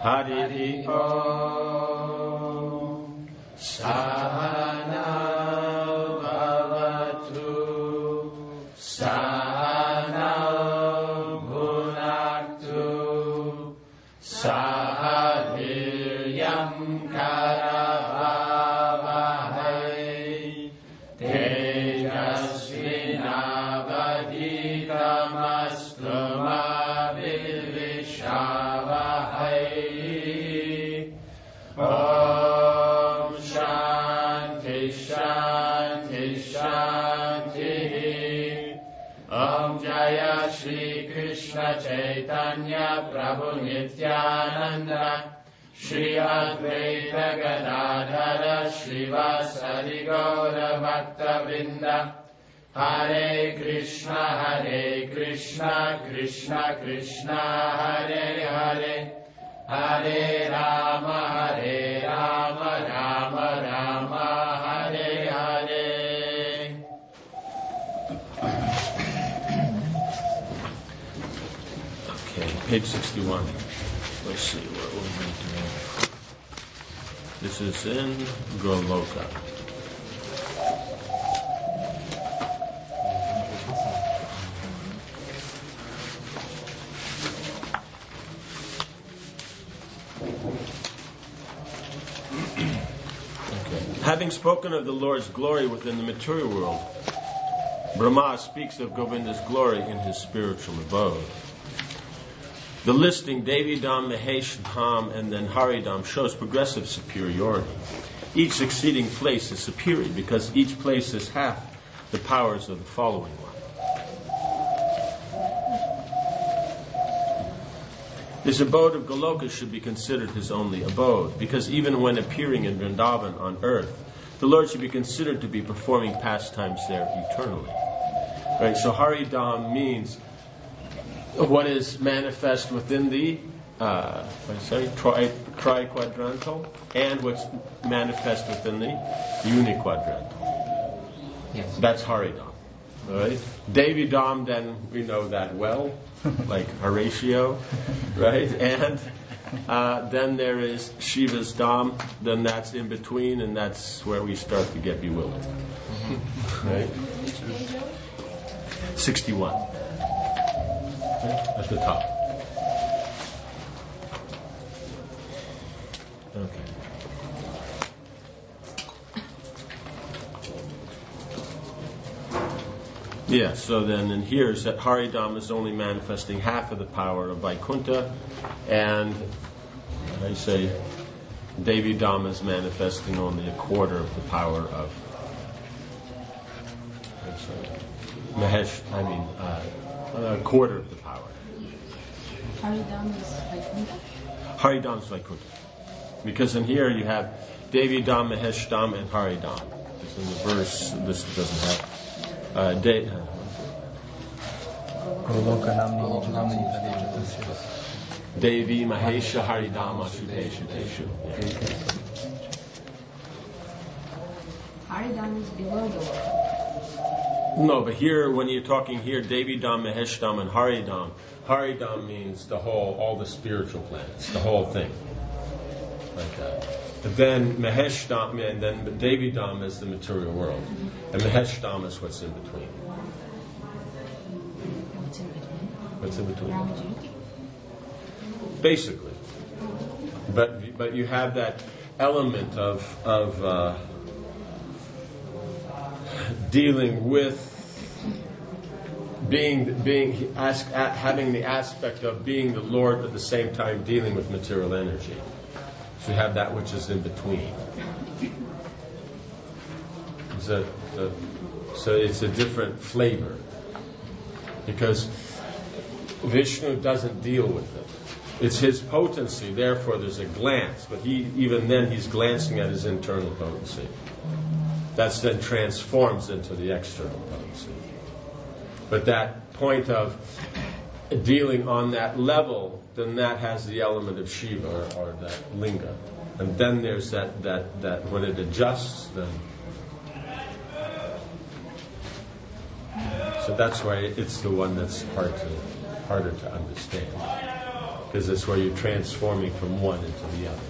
Hari Om. Sahana Bhavatu. Sahana Bhunaktu. Sahaviryam Karavavahai. Tejasvinavaditamastu ma Vilvishavahai. Om Shanti Shanti Shanti. Om Jaya Shri Krishna Chaitanya Prabhu Nityananda Shri Advaita Gadadhara Srivasadi Gaura Bhakta Vrinda. Hare Krishna Krishna Krishna Hare Hare, Hare Rama Rama Rama Hare Hare. Okay, page 61. Let's see what we're going to do. This is in Goloka. Having spoken of the Lord's glory within the material world, Brahma speaks of Govinda's glory in his spiritual abode. The listing Devi Dham, Mahesh Dham, and then Haridham shows progressive superiority. Each succeeding place is superior because each place is half the powers of the following one. This abode of Goloka should be considered his only abode, because even when appearing in Vrindavan on earth, the Lord should be considered to be performing pastimes there eternally. Right? So Haridham means what is manifest within the tri-quadrantal, and what's manifest within the uniquadrantal. Yes. That's Haridham. Right? Devi Dham, then we know that well, like Horatio, right? And then there is Shiva's Dham, then that's in between, and that's where we start to get bewildered. Right? 61. At the top. Okay. Yeah, so then in here is that Haridham is only manifesting half of the power of Vaikuntha, and I say Devi Dham is manifesting only a quarter of the power of a quarter of the power. Haridham is Vaikuntha? Haridham is Vaikuntha. Because in here you have Devi Dham, Mahesh Dham, and Haridham. This in the verse, this doesn't have. Devi Mahesha Haridham Ashuteshu Teshu. Haridham is below the world. No, but here, when you're talking here, Devi Dham, Mahesh Dham, and Haridham, Haridham means the whole, all the spiritual planets, the whole thing. Like that. But then Mahesh Dham, and then Devi Dham is the material world. And Mahesh Dham is what's in between. What's in between? What's in between? Ramajyoti? Basically. But you have that element of dealing with having the aspect of being the Lord, but at the same time dealing with material energy. So you have that which is in between. So it's a different flavor, because Vishnu doesn't deal with it. It's his potency, therefore there's a glance, but even then he's glancing at his internal potency. That's then transforms into the external potency. But that point of dealing on that level, then that has the element of Shiva or that linga. And then there's that when it adjusts, then. So that's why it's the one that's harder to understand. because it's where you're transforming from one into the other.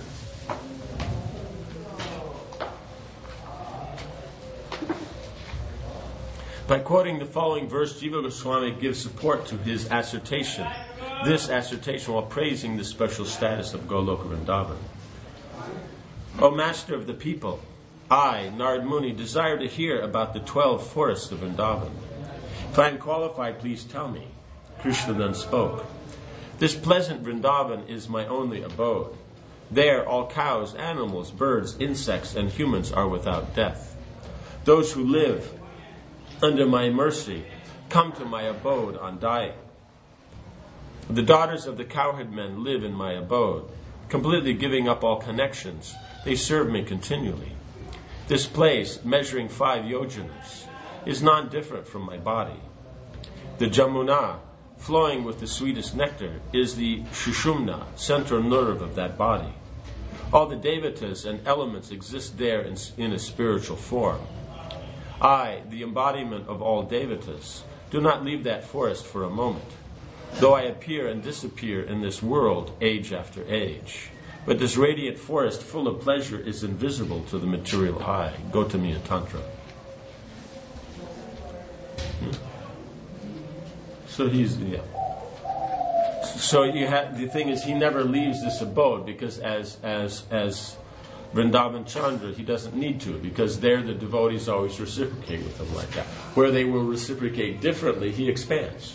By quoting the following verse, Jiva Goswami gives support to his assertion. This assertion while praising the special status of Goloka Vrindavan. O Master of the people, I, Narad Muni, desire to hear about the 12 forests of Vrindavan. If I am qualified, please tell me. Krishna then spoke. This pleasant Vrindavan is my only abode. There all cows, animals, birds, insects, and humans are without death. Those who live under my mercy come to my abode undying. The daughters of the cowherd men live in my abode, completely giving up all connections. They serve me continually. This place, measuring 5 yojanas, is non-different from my body. The Jamuna, flowing with the sweetest nectar, is the Shushumna, central nerve of that body. All the devatas and elements exist there in a spiritual form. I, the embodiment of all devatas, do not leave that forest for a moment, though I appear and disappear in this world age after age. But this radiant forest full of pleasure is invisible to the material eye. Gautamiya Tantra. So So you have the thing is, he never leaves this abode, because as Vrindavan Chandra, he doesn't need to, because there the devotees always reciprocate with him like that. Where they will reciprocate differently, he expands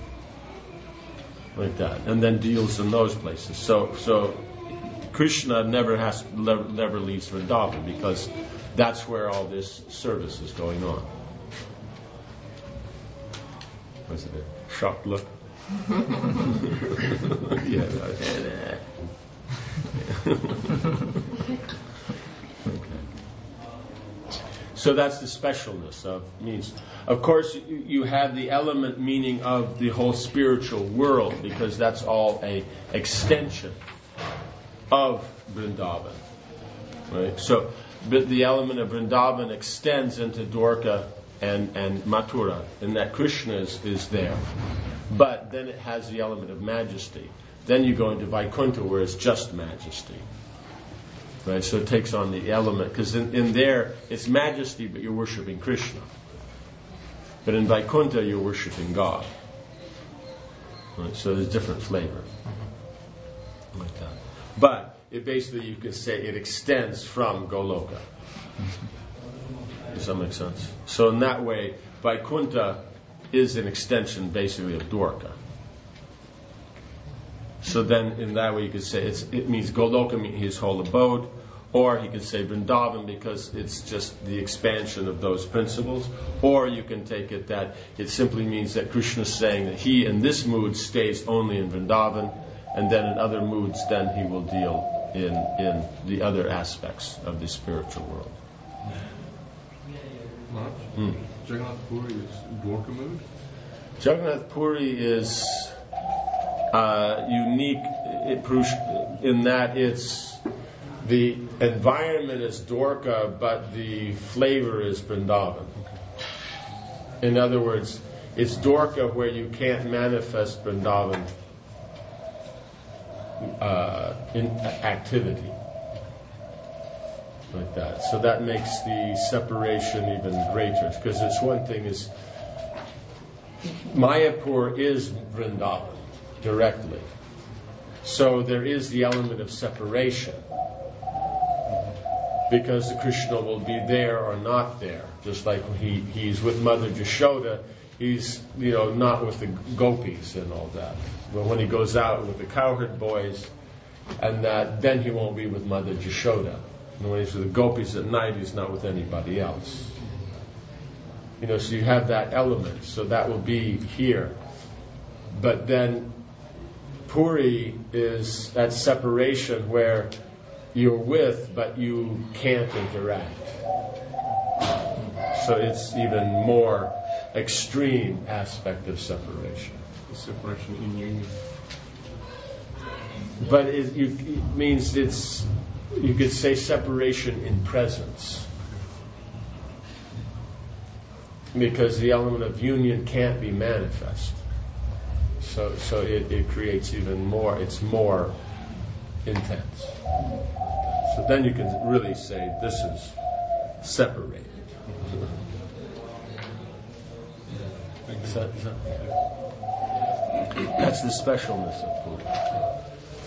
like that, and then deals in those places. So Krishna never leaves Vrindavan, because that's where all this service is going on. Was it a shocked look? Yeah. Okay. So that's the specialness of means. Of course, you have the element meaning of the whole spiritual world, because that's all a extension of Vrindavan, right? So, but the element of Vrindavan extends into Dwarka and Mathura, and that Krishna is there. But then it has the element of majesty. Then you go into Vaikuntha, where it's just majesty. Right? So it takes on the element, because in there it's majesty, but you're worshipping Krishna. But in Vaikuntha, you're worshipping God. Right? So there's different flavor. Like that. But it basically, you could say, it extends from Goloka. Does that make sense? So in that way, Vaikuntha is an extension basically of Dwarka. So then in that way you could say it means Goloka, his whole abode, or he could say Vrindavan, because it's just the expansion of those principles, or you can take it that it simply means that Krishna is saying that he in this mood stays only in Vrindavan, and then in other moods then he will deal in the other aspects of the spiritual world. Jagannath Puri is Dwarka mood? Jagannath Puri is unique in that it's the environment is Dwarka, but the flavor is Vrindavan. In other words, it's Dwarka where you can't manifest Vrindavan in activity. Like that. So that makes the separation even greater, because it's one thing is Mayapur is Vrindavan directly. So there is the element of separation, because the Krishna will be there or not there. Just like when he's with Mother Jashoda, he's not with the gopis and all that. But when he goes out with the cowherd boys and that, then he won't be with Mother Jashoda. And when he's with the gopis at night, he's not with anybody else. So you have that element. So that will be here. But then Puri is that separation where you're with, but you can't interact. So it's even more extreme aspect of separation. The separation in union. But it means it's, you could say, separation in presence. Because the element of union can't be manifest. So it creates even more. It's more intense. So then you can really say this is separated. That's the specialness of Buddha.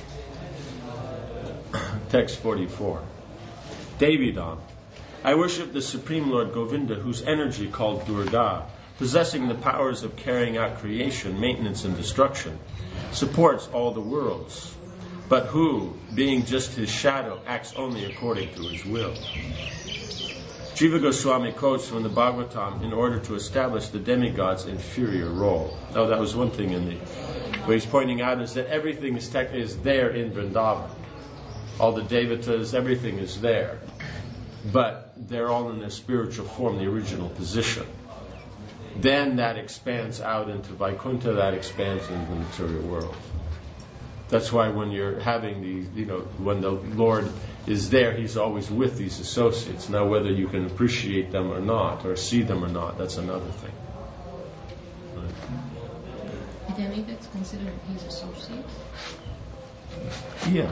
Text 44. Devidam. I worship the Supreme Lord Govinda, whose energy called Durga, possessing the powers of carrying out creation, maintenance, and destruction, supports all the worlds, but who, being just his shadow, acts only according to his will. Jiva Goswami quotes from the Bhagavatam in order to establish the demigod's inferior role. Now, that was one thing what he's pointing out is that everything is there in Vrindavan. All the devatas, everything is there. But they're all in their spiritual form, the original position. Then that expands out into Vaikuntha, that expands into the material world. That's why when you're having these, when the Lord is there, He's always with these associates. Now, whether you can appreciate them or not, or see them or not, that's another thing. The demigods considered His associates? Yeah.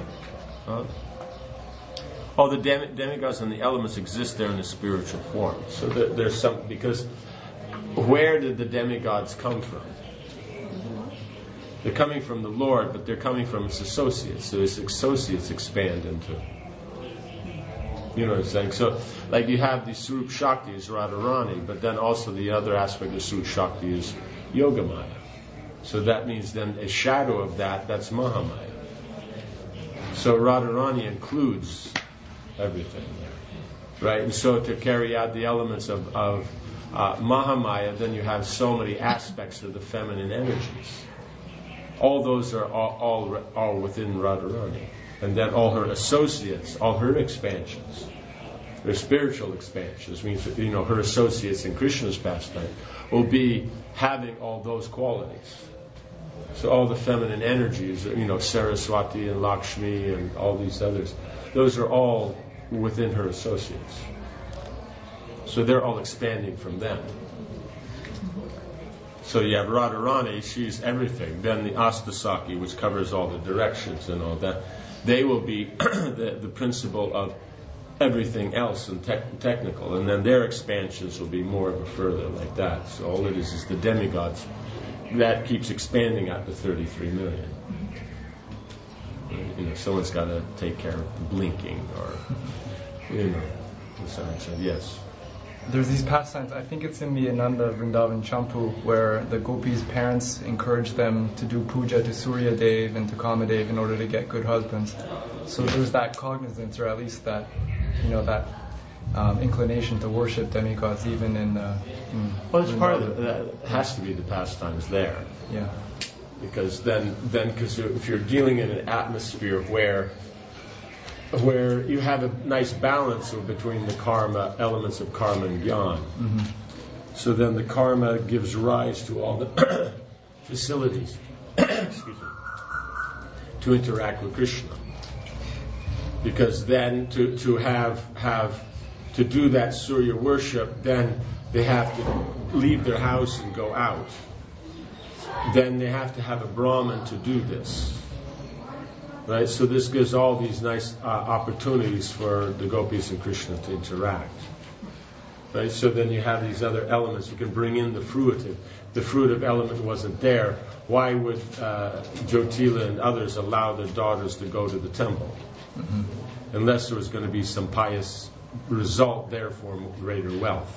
All the demigods and the elements exist there in a spiritual form. So there's some, because where did the demigods come from? They're coming from the Lord, but they're coming from His associates. So His associates expand into. You know what I'm saying? So, like you have the Swarup Shakti is Radharani, but then also the other aspect of Swarup Shakti is Yogamaya. So that means then a shadow of that's Mahamaya. So Radharani includes everything there, right? And so to carry out the elements of Mahamaya, then you have so many aspects of the feminine energies. All those are all within Radharani. And then all her associates, all her expansions, her spiritual expansions, means her associates in Krishna's pastime will be having all those qualities. So all the feminine energies, Saraswati and Lakshmi and all these others, those are all within her associates. So they're all expanding from them. So you have Radharani, she's everything. Then the Astasaki, which covers all the directions and all that, they will be the principle of everything else and technical. And then their expansions will be more of a further like that. So all it is the demigods. That keeps expanding out to 33 million. Someone's got to take care of the blinking or, someone said, yes. There's these pastimes, I think it's in the Ananda Vrindavan Champu, where the gopis' parents encourage them to do puja to Surya Dev and to Kamadev in order to get good husbands. So there's that cognizance, or at least that, that inclination to worship demigods even in well, it's part of that. Has to be the pastimes there. Yeah. Because then, because if you're dealing in an atmosphere where you have a nice balance between the karma, elements of karma and gyan. Mm-hmm. So then the karma gives rise to all the facilities excuse me, to interact with Krishna. Because then to do that Surya worship, then they have to leave their house and go out. Then they have to have a Brahmin to do this. Right? So this gives all these nice opportunities for the gopis and Krishna to interact. Right? So then you have these other elements. You can bring in the fruitive. The fruitive element wasn't there. Why would Jotila and others allow their daughters to go to the temple? Mm-hmm. Unless there was going to be some pious result there for greater wealth.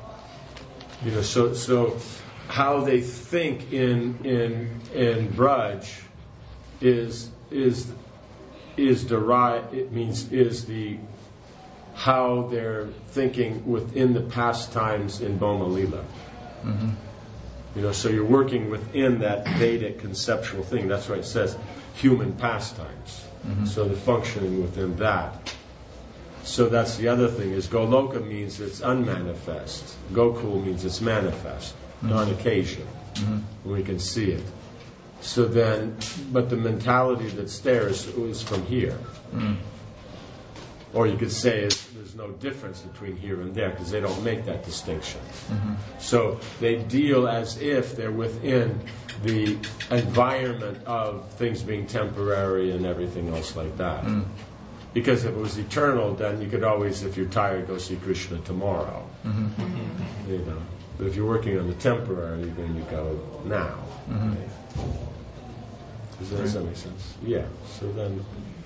So how they think in Braj is derived. It means is the how they're thinking within the pastimes in Boma Lila. Mm-hmm. So you're working within that Vedic conceptual thing. That's why it says human pastimes. Mm-hmm. So they're functioning within that. So that's the other thing, is Goloka means it's unmanifest. Gokul means it's manifest, mm-hmm. on occasion, mm-hmm. when we can see it. So then, but the mentality that's there is from here. Mm-hmm. Or you could say there's no difference between here and there because they don't make that distinction. So they deal as if they're within the environment of things being temporary and everything else like that. Because if it was eternal, then you could always, if you're tired, go see Krishna tomorrow. You know, but if you're working on the temporary, then you go now. Does that make sense? Yeah. So then,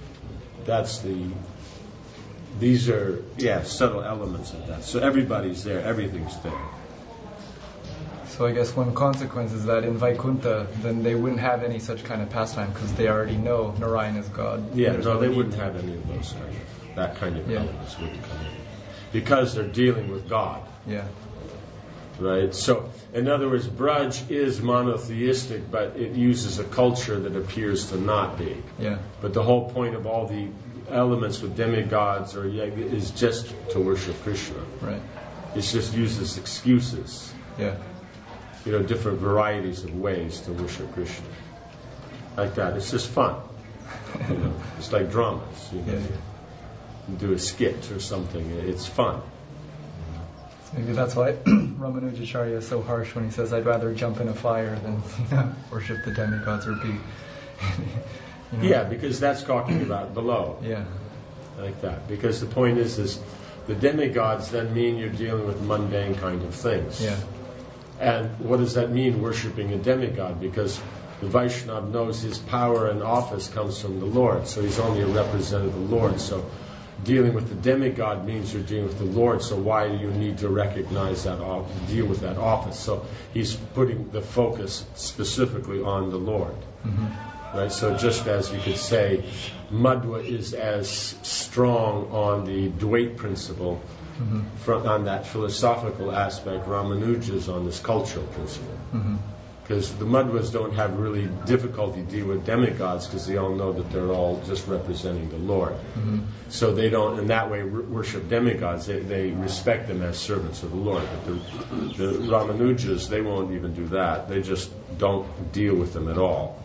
these are subtle elements of that. So everybody's there, everything's there. So I guess one consequence is that in Vaikuntha, then they wouldn't have any such kind of pastime because they already know Narayan is God. Yeah, There's no, they need. wouldn't have any of those kind of elements wouldn't come in. Because they're dealing with God. Yeah. Right? So, in other words, Braj is monotheistic, but it uses a culture that appears to not be. Yeah. But the whole point of all the elements with demigods or is just to worship Krishna. Right. It's just uses excuses. Yeah. You know, different varieties of ways to worship Krishna. Like that. It's just fun. You know, it's like dramas. You know, you do a skit or something. It's fun. Maybe that's why Ramanujacharya is so harsh when he says, I'd rather jump in a fire than worship the demigods or be... you know. Yeah, because that's talking about below. Yeah. Like that. Because the point is the demigods then mean you're dealing with mundane kind of things. Yeah. And what does that mean, worshipping a demigod? Because the Vaishnava knows his power and office comes from the Lord, so he's only a representative of the Lord. So dealing with the demigod means you're dealing with the Lord, so why do you need to recognize that, deal with that office? So he's putting the focus specifically on the Lord. Right? So just as you could say, Madhva is as strong on the Dvait principle, on that philosophical aspect, Ramanuja is on this cultural principle. Because the Madhvas don't have really difficulty dealing with demigods because they all know that they're all just representing the Lord. So they don't, in that way, worship demigods. They respect them as servants of the Lord. But the Ramanujas, they won't even do that. They just don't deal with them at all.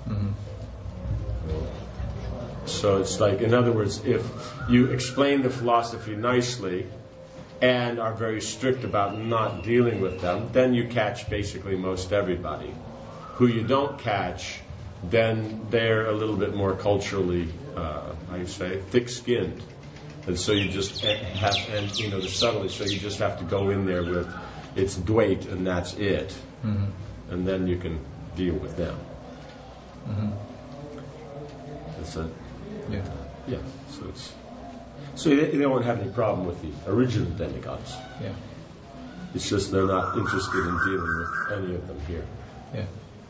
So it's like, in other words, if you explain the philosophy nicely and are very strict about not dealing with them, then you catch basically most everybody. Who you don't catch, then they're a little bit more culturally, thick-skinned. And so you just have, and you know, the subtlety, so you just have to go in there with, it's Dvait and that's it. And then you can deal with them. That's it. Yeah. Yeah, so they won't have any problem with the original demigods. Yeah. It's just they're not interested in dealing with any of them here. Yeah.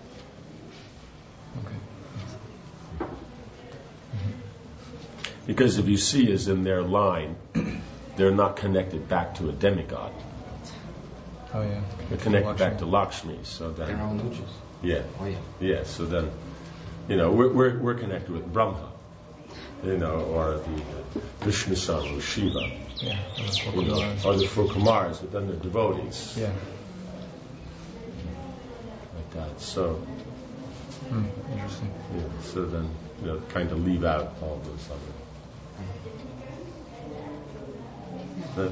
Okay. Because if you see as in their line, they're not connected back to a demigod. Oh yeah. They're connected back to Lakshmi. So then, They're all nujas. yeah, Oh yeah. yeah. So then, you know, we're connected with Brahma, you know, or the Vishnu Son or Shiva, Yeah. you know, or the four Kumars, but then they're devotees. Yeah. Like that. So, Interesting. yeah, so then, you know, kind of leave out all those other.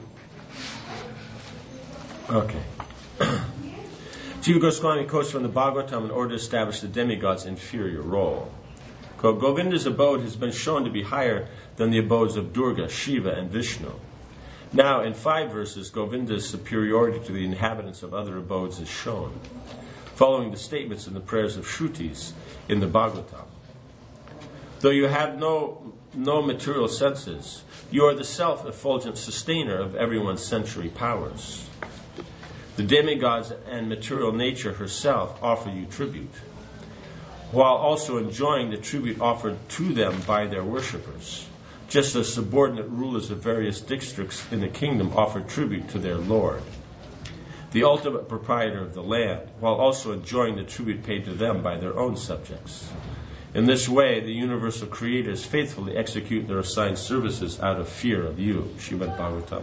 Okay. Jiva Goswami quotes from the Bhagavatam in order to establish the demigod's inferior role. Quote, Govinda's abode has been shown to be higher than the abodes of Durga, Shiva, and Vishnu. Now, in 5 verses, Govinda's superiority to the inhabitants of other abodes is shown, following the statements in the prayers of Shrutis in the Bhagavatam. Though you have no material senses, you are the self-effulgent sustainer of everyone's sensory powers. The demigods and material nature herself offer you tribute, while also enjoying the tribute offered to them by their worshippers, just as subordinate rulers of various districts in the kingdom offer tribute to their lord, the ultimate proprietor of the land, while also enjoying the tribute paid to them by their own subjects. In this way, the universal creators faithfully execute their assigned services out of fear of you. Srimad Bhagavatam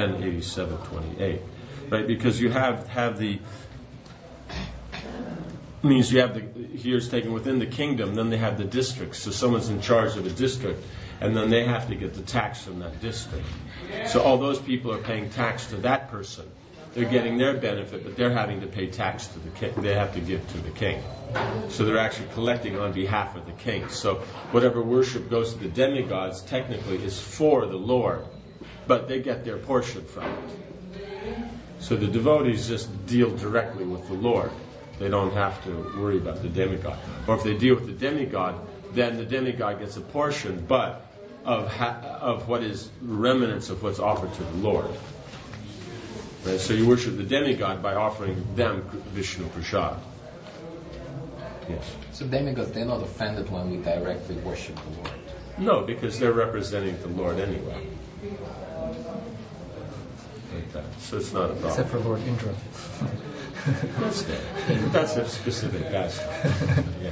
10:87-28. Right, because you have the means you have here's taken within the kingdom, then they have the districts. So someone's in charge of a district, and then they have to get the tax from that district. So all those people are paying tax to that person. They're getting their benefit, but they're having to pay tax to the king. They have to give to the king. So they're actually collecting on behalf of the king. So whatever worship goes to the demigods technically is for the Lord, but they get their portion from it. So the devotees just deal directly with the Lord. They don't have to worry about the demigod. Or if they deal with the demigod, then the demigod gets a portion, but of what is remnants of what's offered to the Lord. Right? So you worship the demigod by offering them Vishnu Prasad. Yes. So demigods, they're not offended when we directly worship the Lord? No, because they're representing the Lord anyway. Like that. So it's not a problem. Except for Lord Indra. That's there. That's a specific aspect. Yeah.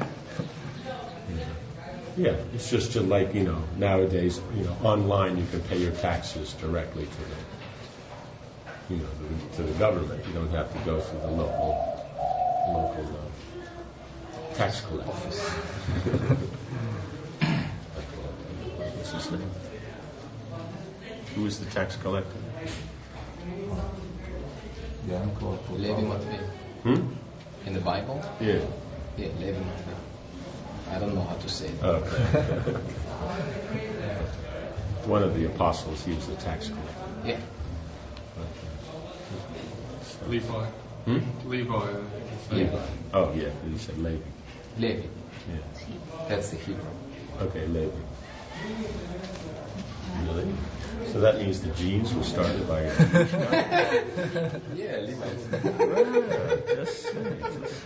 Yeah, it's just like, nowadays, online you can pay your taxes directly to to the government. You don't have to go through the local tax collector. What's his name? Who is the tax collector? Levi Matvey. In the Bible? Yeah. Yeah, Levi Matvey. I don't know how to say it. Okay. One of the apostles, he was the tax collector. Yeah. Levi. Levi. Levi. Oh, yeah, he said Levi. Levi. Yeah. That's the Hebrew. Okay, Levi. Really? So that means the genes were started by... Yeah, Levi. Just say.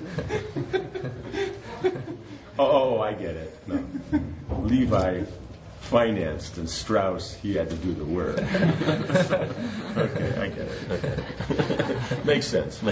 Oh, I get it. No. Levi financed, and Strauss, he had to do the work. Okay, I get it. Okay. Makes sense.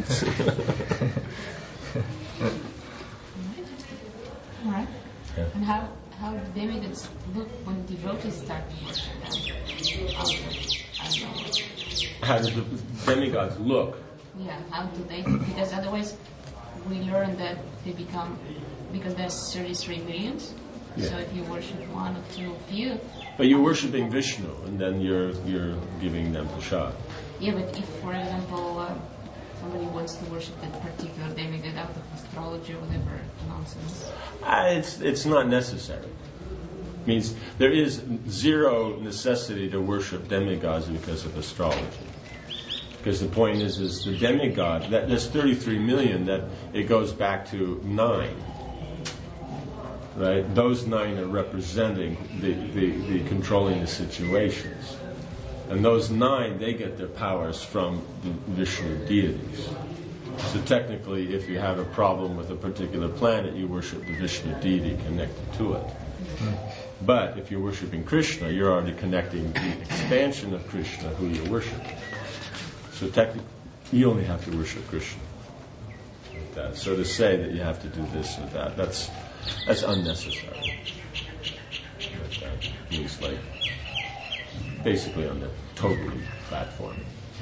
All right. Yeah. And how do demigods look when devotees start to worship them? I don't know. How do the demigods look? Yeah, how do they? Because otherwise, we learn that they become, because there's 33 millions. Yeah. So if you worship one or two of you. But you're worshiping Vishnu, and then you're giving them prasad. Yeah, but if, for example, somebody wants to worship that particular demigod out of astrology or whatever nonsense. It's not necessary. It means there is zero necessity to worship demigods because of astrology. Because the point is the demigod, there's 33 million, that it goes back to 9. Right? Those 9 are representing the controlling the situations. And those 9, they get their powers from the Vishnu deities. So technically, if you have a problem with a particular planet, you worship the Vishnu deity connected to it. But if you're worshiping Krishna, you're already connecting the expansion of Krishna, who you're worshiping. So technically, you only have to worship Krishna. Like that. So to say that you have to do this or that, that's unnecessary. Like that means basically on the totally platform.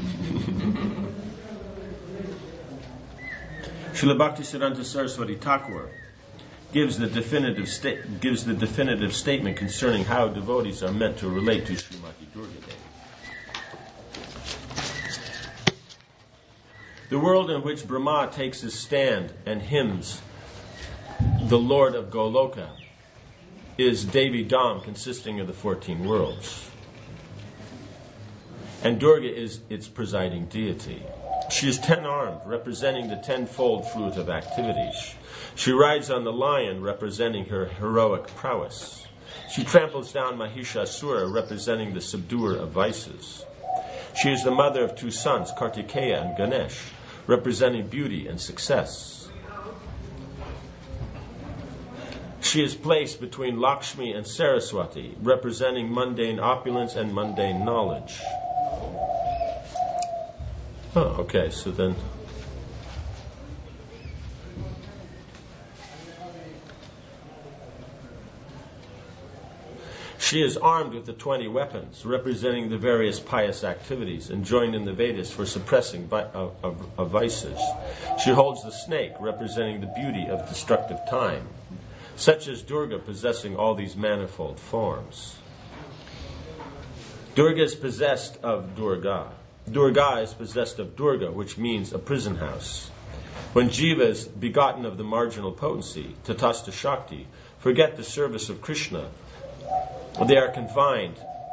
Srila Bhaktisiddhanta Saraswati Thakur gives the definitive statement concerning how devotees are meant to relate to Srimati Durga Devi. The world in which Brahma takes his stand and hymns the Lord of Goloka is Devi Dham, consisting of the 14 worlds. And Durga is its presiding deity. She is 10-armed, representing the 10-fold fruit of activities. She rides on the lion, representing her heroic prowess. She tramples down Mahishasura, representing the subduer of vices. She is the mother of 2 sons, Kartikeya and Ganesh, representing beauty and success. She is placed between Lakshmi and Saraswati, representing mundane opulence and mundane knowledge. Oh, okay, so then... She is armed with the 20 weapons, representing the various pious activities enjoined in the Vedas for suppressing vices. She holds the snake, representing the beauty of destructive time. Such as Durga, possessing all these manifold forms. Durga is possessed of Durga. Durga is possessed of Durga, which means a prison house. When jivas, begotten of the marginal potency, Tatastha Shakti, forget the service of Krishna, they are confined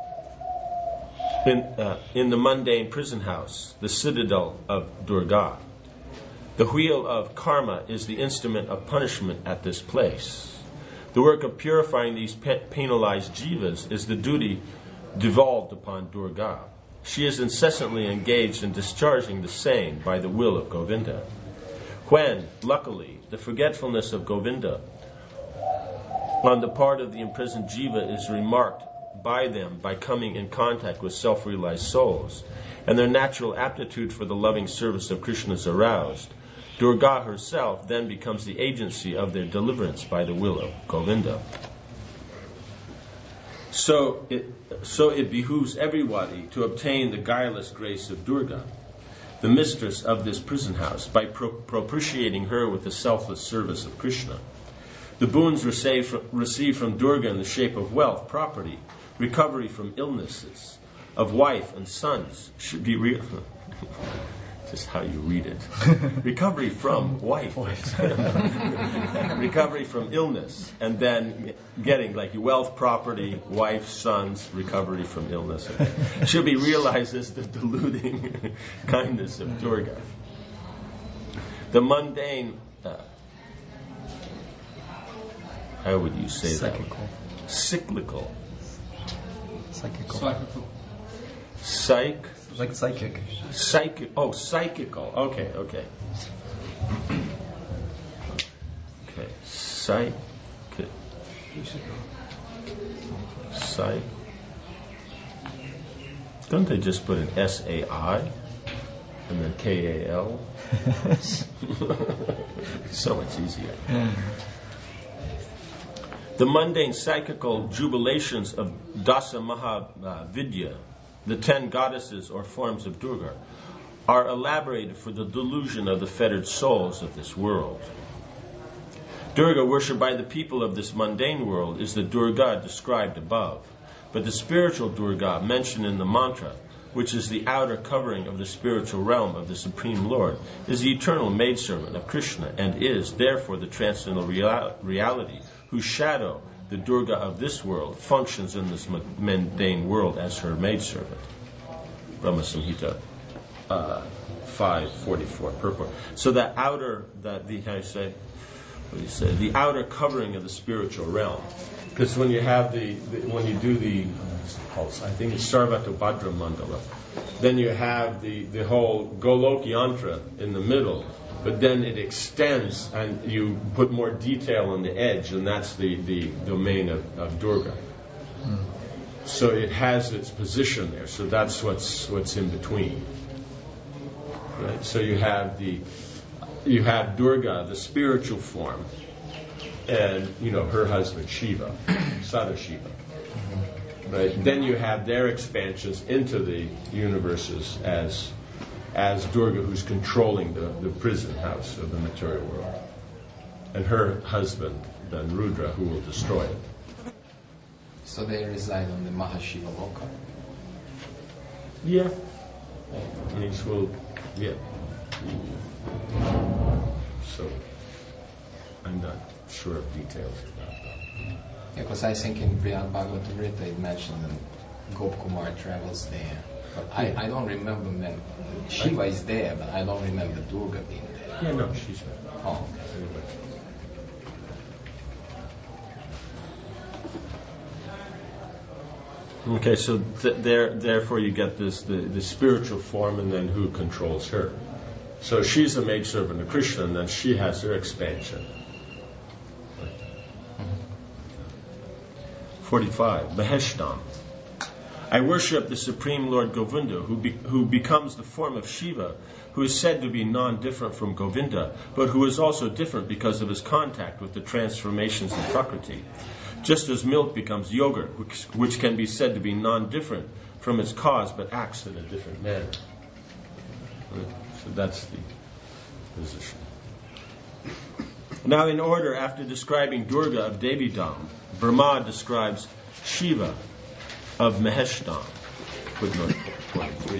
in the mundane prison house, the citadel of Durga. The wheel of karma is the instrument of punishment at this place. The work of purifying these penalized jivas is the duty devolved upon Durga. She is incessantly engaged in discharging the same by the will of Govinda. When, luckily, the forgetfulness of Govinda on the part of the imprisoned jiva is remarked by them by coming in contact with self-realized souls, and their natural aptitude for the loving service of Krishna is aroused, Durga herself then becomes the agency of their deliverance by the will of Govinda. So it behooves everybody to obtain the guileless grace of Durga, the mistress of this prison house, by propitiating her with the selfless service of Krishna. The boons received from Durga in the shape of wealth, property, recovery from illnesses, of wife and sons should be just how you read it. Recovery from wife. Recovery from illness. And then getting like wealth, property, wife, sons, recovery from illness. Should be realized as the deluding kindness of Durga. The mundane, how would you say Cyclical. that? Cyclical. Psychical. Like psychic. Psychical. Okay. Okay. Psych. Don't they just put an SAI and then KAL? So much easier. The mundane psychical jubilations of Dasa Mahavidya, the 10 goddesses or forms of Durga, are elaborated for the delusion of the fettered souls of this world. Durga, worshipped by the people of this mundane world, is the Durga described above. But the spiritual Durga mentioned in the mantra, which is the outer covering of the spiritual realm of the Supreme Lord, is the eternal maidservant of Krishna and is, therefore, the transcendental reality, whose shadow, the Durga of this world, functions in this mundane world as her maidservant. Brahma Samhita 5:44 purport. So the outer covering of the spiritual realm. Because when you have when you do the I think it's Sarvata Bhadra Mandala, then you have the whole Goloki Yantra in the middle, but then it extends and you put more detail on the edge, and that's the domain of Durga. So it has its position there. So that's what's in between. Right? So you have Durga, the spiritual form, and her husband Shiva, Sadashiva. Right? Then you have their expansions into the universes as Durga, who's controlling the prison house of the material world, and her husband, then Rudra, who will destroy it. So they reside on the Mahashiva Loka. Yeah. So I'm not sure of details about that. Yeah, because I think in Brihad Bhagavatamrita it mentioned that Gopkumar travels there. But I don't remember when Shiva is there, but I don't remember Durga being there. Yeah, no, she's there. Oh. Anyway. Okay, so therefore you get this the spiritual form, and then who controls her. So she's a maidservant of Krishna, and then she has her expansion. 45. Maheshtam. I worship the Supreme Lord Govinda, who becomes the form of Shiva, who is said to be non-different from Govinda, but who is also different because of his contact with the transformations in Prakriti. Just as milk becomes yogurt, which can be said to be non-different from its cause, but acts in a different manner. So that's the position. Now in order, after describing Durga of Devidam, Brahma describes Shiva of Maheshdam. Footnote 23.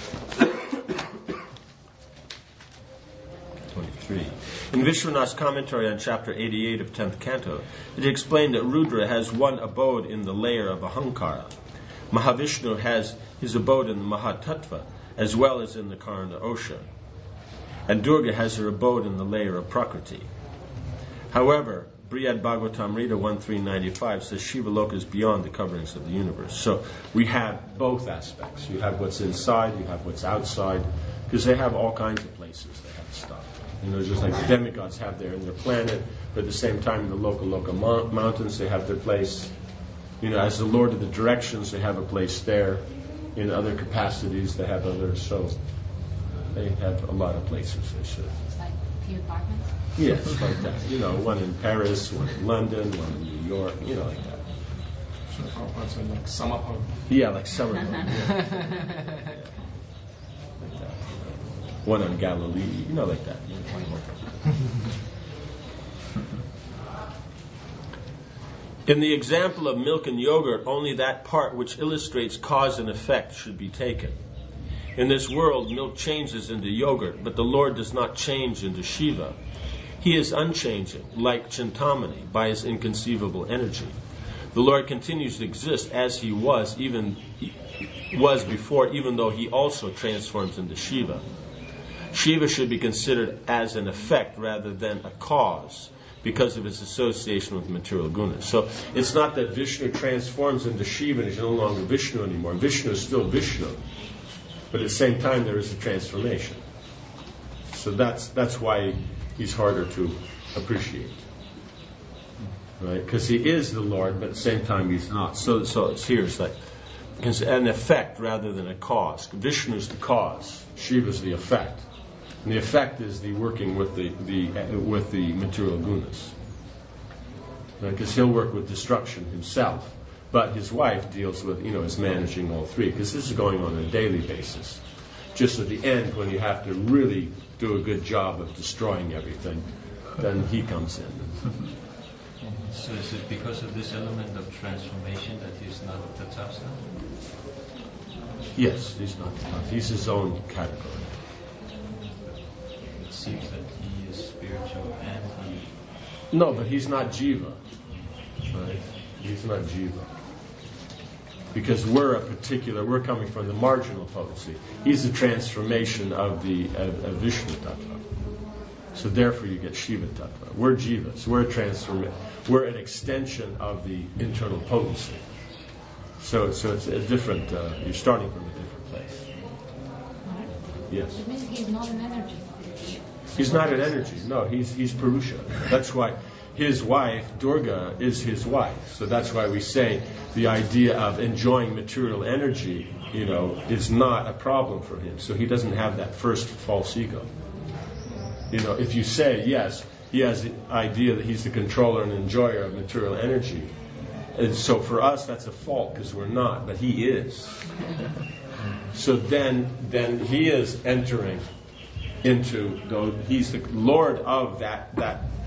In Vishwanath's commentary on chapter 88 of 10th canto, it explained that Rudra has one abode in the layer of Ahankara. Mahavishnu has his abode in the Mahatattva, as well as in the Karna Osha. And Durga has her abode in the layer of Prakriti. However, Brihad Bhagavatamrita 1.395 says Shiva Loka is beyond the coverings of the universe. So we have both aspects. You have what's inside, you have what's outside, because they have all kinds of places they have stuff. Just like the demigods have in their planet, but at the same time in the Loka mountains they have their place. As the Lord of the Directions, they have a place there. In other capacities, they have others. So they have a lot of places they should. It's like a few apartments? Yes, like that. One in Paris, one in London, one in New York, like that. So like summer home. Yeah, like summer home. Yeah. Like that. One on Galilee, like that. In the example of milk and yogurt, only that part which illustrates cause and effect should be taken. In this world, milk changes into yogurt, but the Lord does not change into Shiva. He is unchanging, like Chintamani, by his inconceivable energy. The Lord continues to exist as he was before, even though he also transforms into Shiva. Shiva should be considered as an effect rather than a cause, because of its association with material gunas. So it's not that Vishnu transforms into Shiva and is no longer Vishnu anymore. Vishnu is still Vishnu, but at the same time there is a transformation. So that's why he's harder to appreciate, right? Because he is the Lord, but at the same time he's not. So it's here it's like it's an effect rather than a cause. Vishnu is the cause, Shiva is the effect. And the effect is the working with the material gunas. Because he'll work with destruction himself. But his wife deals with, is managing all three. Because this is going on a daily basis. Just at the end, when you have to really do a good job of destroying everything, then he comes in. So is it because of this element of transformation that he's not the Tatasta? Yes, he's not the Tatasta. He's his own category. Seems that he is spiritual and he... No, but he's not Jiva. Right? He's not Jiva. Because we're coming from the marginal potency. He's a transformation of Vishnu Tattva. So therefore you get Shiva Tattva. We're Jivas. We're an extension of the internal potency. So it's a different, you're starting from a different place. Yes? It means he's not an energy. He's not an energy. No, he's Purusha. That's why his wife, Durga, is his wife. So that's why we say the idea of enjoying material energy, is not a problem for him. So he doesn't have that first false ego. If you say, yes, he has the idea that he's the controller and enjoyer of material energy. And so for us, that's a fault because we're not, but he is. So then he is entering into, he's the Lord of that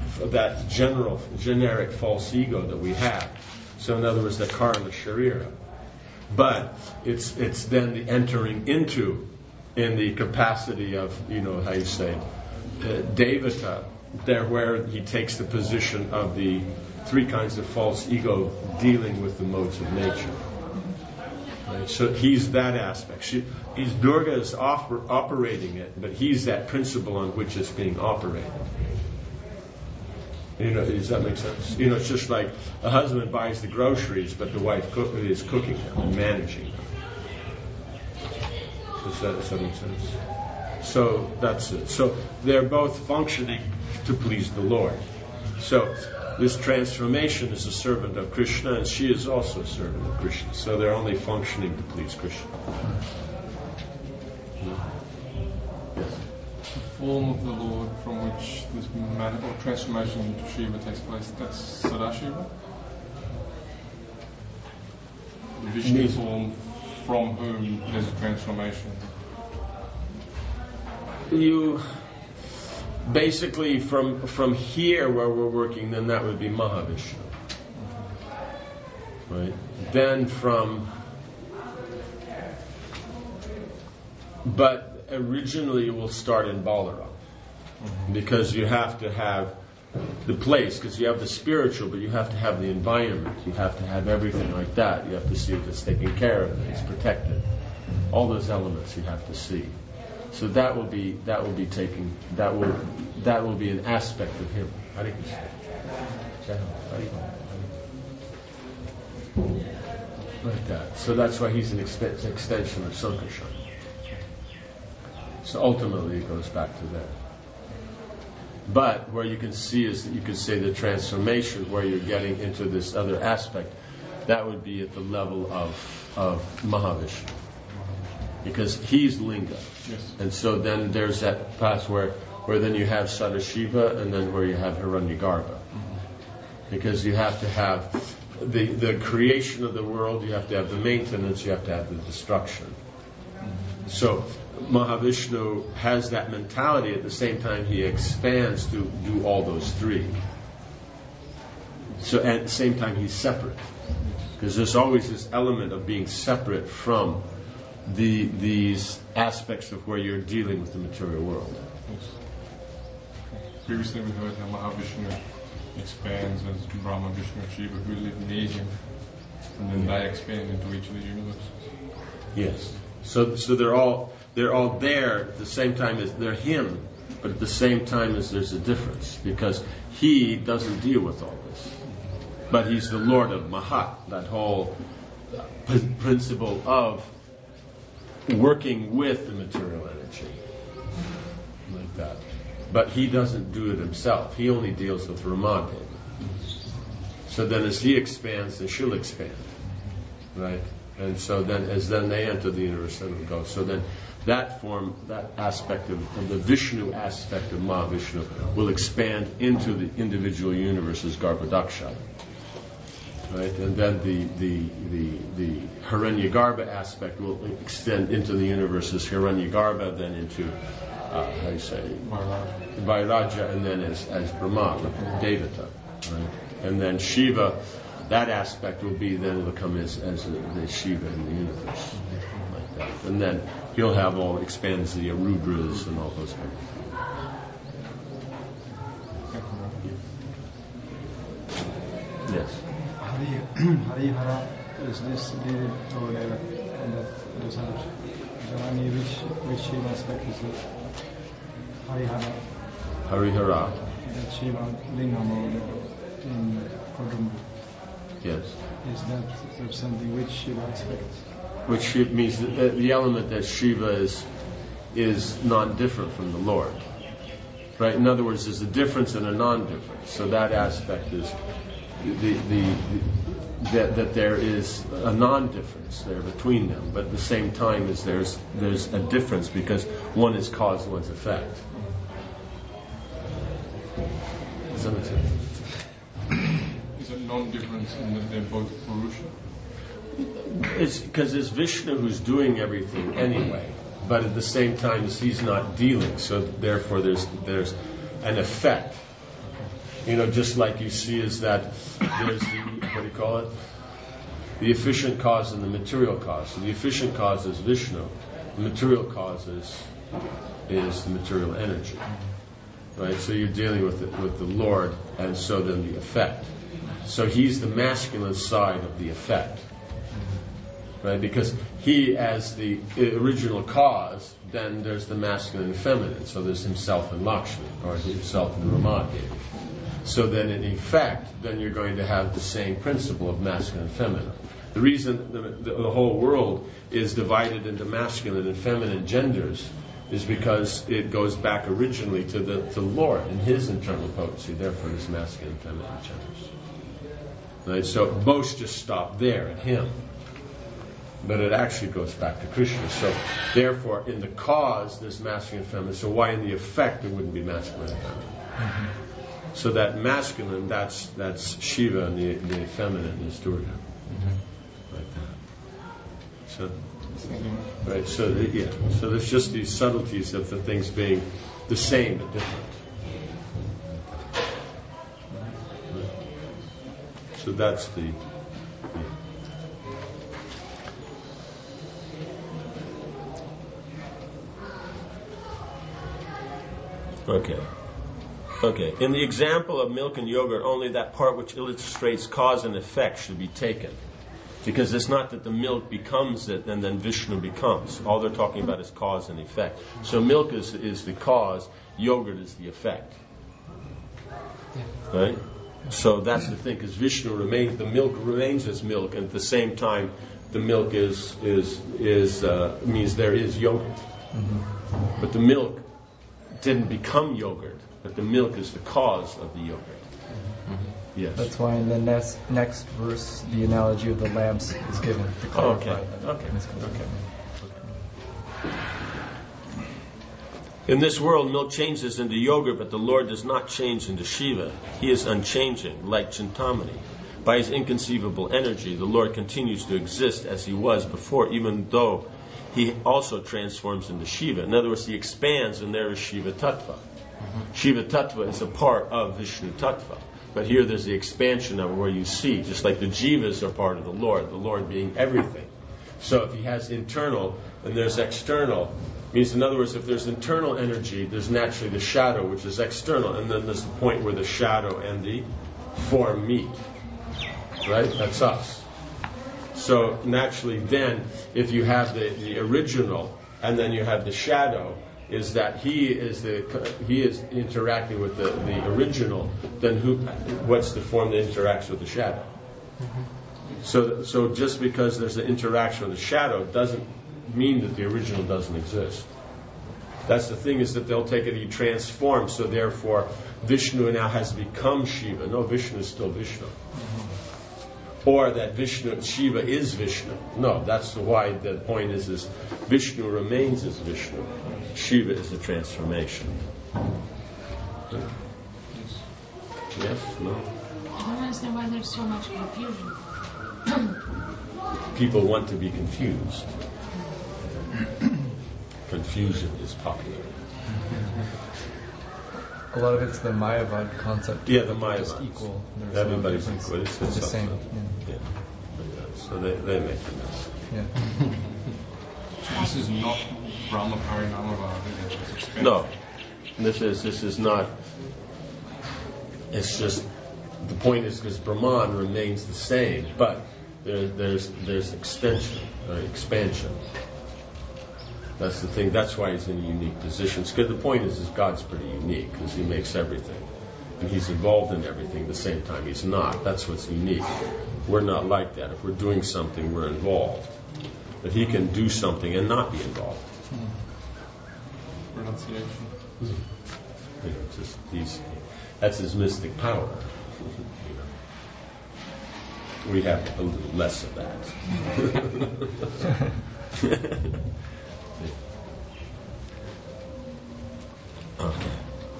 generic false ego that we have. So in other words, the karma sharira. But it's then the entering into, in the capacity of, how you say, Devata, there where he takes the position of the three kinds of false ego dealing with the modes of nature. Right? So he's that aspect. Durga is operating it, but he's that principle on which it's being operated. Does that make sense? It's just like a husband buys the groceries, but the wife is cooking them and managing them. Does that make sense? So that's it. So they're both functioning to please the Lord. So this transformation is a servant of Krishna, and she is also a servant of Krishna. So they're only functioning to please Krishna. Yes. The form of the Lord from which this transformation into Shiva takes place, that's Sadashiva? Vishnu form from whom there's a transformation. You basically from here where we're working, then that would be Mahavishnu, right? Then but originally we'll start in Balaram, because you have to have the place, because you have the spiritual, but you have to have the environment, you have to have everything like that. You have to see if it's taken care of, it's protected. All those elements you have to see. So that will be taking, that will be an aspect of him. Hare Krishna. Like that. So that's why he's an extension of Sankarshan. So ultimately it goes back to that. But where you can see is that you could say the transformation where you're getting into this other aspect, that would be at the level of Mahavishnu. Because he's Linga. Yes. And so then there's that path where then you have Sadashiva and then where you have Hiranyagarbha. Because you have to have the creation of the world, you have to have the maintenance, you have to have the destruction. So Mahavishnu has that mentality. At the same time he expands to do all those three. So at the same time he's separate. Because there's always this element of being separate from these aspects of where you're dealing with the material world. Yes. Previously we heard how Mahavishnu expands as Brahma, Vishnu, Shiva, who live near him, and then they expand into each of the universes. Yes. So they're all there at the same time as they're him, but at the same time as there's a difference, because he doesn't deal with all this. But he's the Lord of Mahat, that whole principle of working with the material energy. Like that. But he doesn't do it himself. He only deals with Ramadevi. So then as he expands, then she'll expand. Right? And so then as then they enter the universe, then we go. So then that form, that aspect of the Vishnu aspect of Mahavishnu will expand into the individual universes, Garbhodaksha. Right? And then the Hiranyagarbha aspect will extend into the universes Hiranyagarbha, then into how do you say Vairaja, and then as Brahma, Devata. Right? And then Shiva, that aspect will be then will come as the Shiva in the universe. Like that. And then he'll have expands the Rudras and all those things. Yes. Harihara is this deity over there in that result. Janani, which Shiva aspect is it? Harihara. Harihara. That Shiva lingam over there in Kodumbu. Yes. Is that representing which Shiva aspect? Which means the element that Shiva is non-different from the Lord. Right? In other words, there's a difference and a non-difference. So that aspect is that there is a non-difference there between them, but at the same time as there's a difference because one is cause, one's effect. Does that make sense? Is it non-difference in that they're both Purusha? It's because it's Vishnu who's doing everything anyway, but at the same time as he's not dealing, so therefore there's an effect. You know, just like you see is that there's the efficient cause and the material cause. So the efficient cause is Vishnu, the material cause is the material energy. Right? So you're dealing with the Lord, and so then the effect. So he's the masculine side of the effect. Right? Because he as the original cause, then there's the masculine and feminine. So there's himself and Lakshmi, or himself and Ramadevi. So then in effect, then you're going to have the same principle of masculine and feminine. The reason the whole world is divided into masculine and feminine genders is because it goes back originally to the Lord and his internal potency. Therefore, there's masculine and feminine genders. Right? So most just stop there at him. But it actually goes back to Krishna. So therefore, in the cause, there's masculine and feminine. So why in the effect there wouldn't be masculine and feminine? Mm-hmm. So that masculine, that's Shiva, and the feminine is Durga. Mm-hmm. Like that. So, right. So So there's just these subtleties of the things being the same but different. So that's the. Okay. In the example of milk and yogurt, only that part which illustrates cause and effect should be taken. Because it's not that the milk becomes it and then Vishnu becomes. All they're talking about is cause and effect. So milk is the cause, yogurt is the effect. Right? So that's the thing, because Vishnu remains, the milk remains as milk, and at the same time, the milk means there is yogurt. Mm-hmm. But the milk didn't become yogurt, but the milk is the cause of the yogurt. Mm-hmm. Yes. That's why in the next verse, the analogy of the lamps is given to clarify. Okay. In this world, milk changes into yogurt, but the Lord does not change into Shiva. He is unchanging, like Chintamani. By his inconceivable energy, the Lord continues to exist as he was before, even though he also transforms into Shiva. In other words, he expands, and there is Shiva Tattva. Mm-hmm. Shiva Tattva is a part of Vishnu Tattva. But here there's the expansion of where you see, just like the jivas are part of the Lord being everything. So if he has internal and there's external, means in other words, if there's internal energy, there's naturally the shadow, which is external, and then there's the point where the shadow and the form meet. Right? That's us. So naturally then, if you have the original and then you have the shadow, is that he is interacting with the original, then what's the form that interacts with the shadow? Mm-hmm. So just because there's an interaction with the shadow doesn't mean that the original doesn't exist. That's the thing, is that they'll take it, he transforms, so therefore Vishnu now has become Shiva. No, Vishnu is still Vishnu. Mm-hmm. Or that Shiva is Vishnu. No, that's why the point is Vishnu remains as Vishnu. Shiva is a transformation. Yes? No? I don't understand why there's so much confusion. People want to be confused. Confusion is popular. A lot of it's the Mayavad concept. Yeah, the Mayavad. Just equal. Everybody's equal. It's the same. Yeah. So they make a mess. Yeah. So this is not Brahma Parinamavad. No, this is not. It's just the point is because Brahman remains the same, but there's extension or expansion. That's the thing. That's why he's in a unique position. Because the point is God's pretty unique because he makes everything, and he's involved in everything at the same time. He's not. That's what's unique. We're not like that. If we're doing something, we're involved. But he can do something and not be involved. Renunciation. That's his mystic power. We have a little less of that. Okay.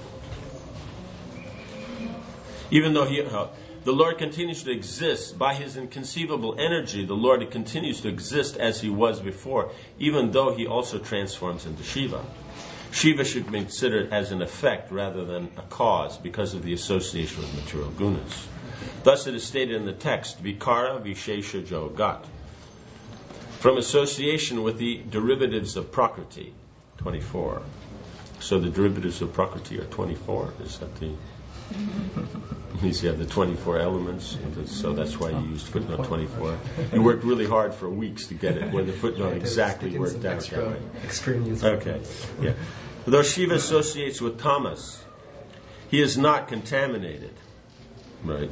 Even though the Lord continues to exist by his inconceivable energy, the Lord continues to exist as he was before, even though he also transforms into Shiva. Shiva should be considered as an effect rather than a cause because of the association with material gunas. Thus it is stated in the text, Vikara Vishesha Jogat, from association with the derivatives of Prakriti, 24. So the derivatives of Prakriti are 24. Is that the... Means you have the 24 elements, so that's why you used footnote 24. You worked really hard for weeks to get it where the footnote exactly worked out that way. Extreme use. Okay, yeah. Though Shiva associates with tamas, he is not contaminated. Right.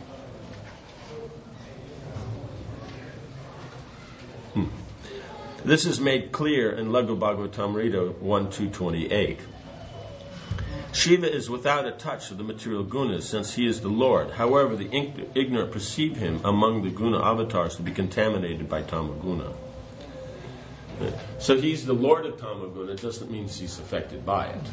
This is made clear in Laghu Bhagavatamrita 1.2.28. Shiva is without a touch of the material gunas, since he is the Lord. However, the ignorant perceive him among the guna avatars to be contaminated by tamaguna. So he's the Lord of tamaguna. It doesn't mean he's affected by it.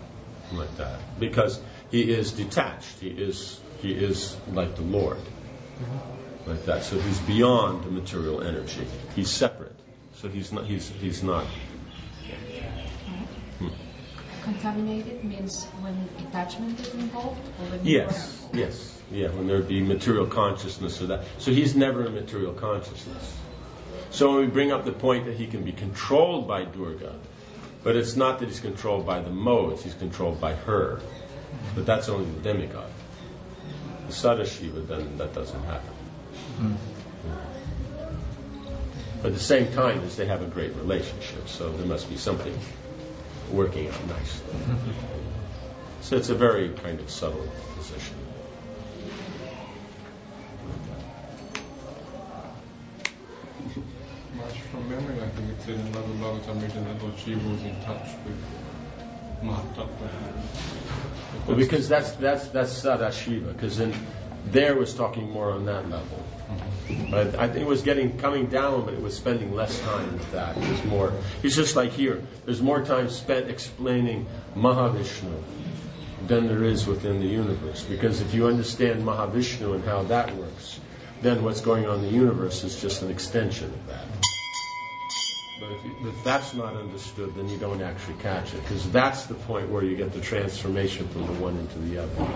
Like that. Because he is detached. He is like the Lord. like that. So he's beyond the material energy. He's separate. So he's not. He's not. Contaminated means when attachment is involved? Or when Yes. Yeah, when there be material consciousness or that. So he's never in material consciousness. So when we bring up the point that he can be controlled by Durga, but it's not that he's controlled by the modes, he's controlled by her. But that's only the demigod. The Sadashiva, then that doesn't happen. But at the same time, as they have a great relationship, so there must be something working out nicely. So it's a very kind of subtle position. Much from memory, I think it says in another Bhagavatamrita that Lord Shiva was in touch with Mahatattva. Well, because that's Sadashiva, because there was talking more on that level. But I think it was coming down, but it was spending less time with that. It was more. It's just like here. There's more time spent explaining Mahavishnu than there is within the universe. Because if you understand Mahavishnu and how that works, then what's going on in the universe is just an extension of that. But if that's not understood, then you don't actually catch it. Because that's the point where you get the transformation from the one into the other.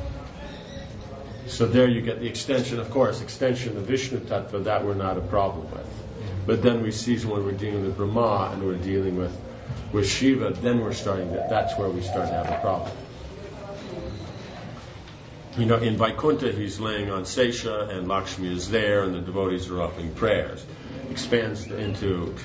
So there you get the extension, of course, extension of Vishnu Tattva, that we're not a problem with. But then we see when we're dealing with Brahma and we're dealing with Shiva, then that's where we start to have a problem. You know, in Vaikuntha, he's laying on Sesha and Lakshmi is there and the devotees are offering prayers. Expands into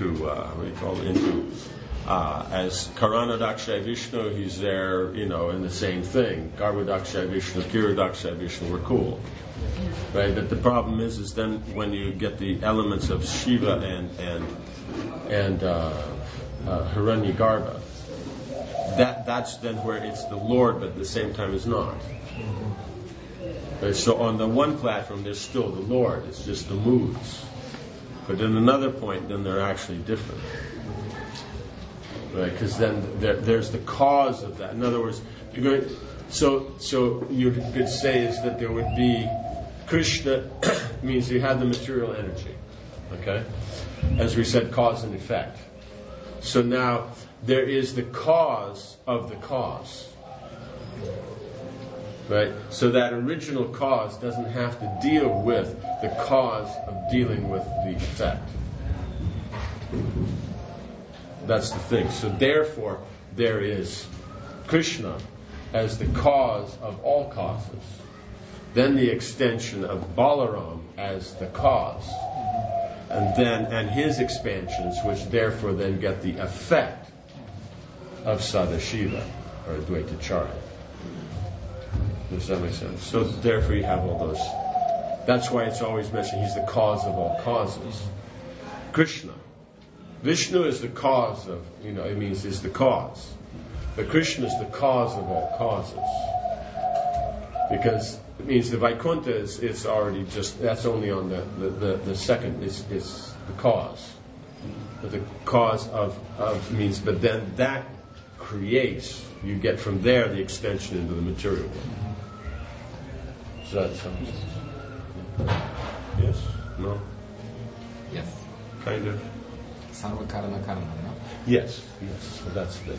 as Karanadakshay Vishnu, he's there, in the same thing. Garbhodakshay Vishnu, Kiradakshay Vishnu were cool. Right? But the problem is then when you get the elements of Shiva and Hiranyagarbha, that's then where it's the Lord, but at the same time is not. Right? So on the one platform, there's still the Lord. It's just the moods. But in another point, then they're actually different. Right, because then there's the cause of that. In other words, so you could say is that there would be Krishna means you have the material energy, okay? As we said, cause and effect. So now there is the cause of the cause, right? So that original cause doesn't have to deal with the cause of dealing with the effect. That's the thing. So therefore, there is Krishna as the cause of all causes. Then the extension of Balaram as the cause. And his expansions, which therefore then get the effect of Sadashiva, or Advaitacharya. Does that make sense? So therefore you have all those. That's why it's always mentioned he's the cause of all causes. Krishna. Vishnu is the cause of, it means is the cause. But Krishna is the cause of all causes. Because it means the Vaikuntha is already that's only on the second, is the cause. But the cause of means, but then that creates, you get from there the extension into the material world. Does that sound sense? Yes? No? Yes. Kind of? Sarva karma karma, no? Yes. So that's the.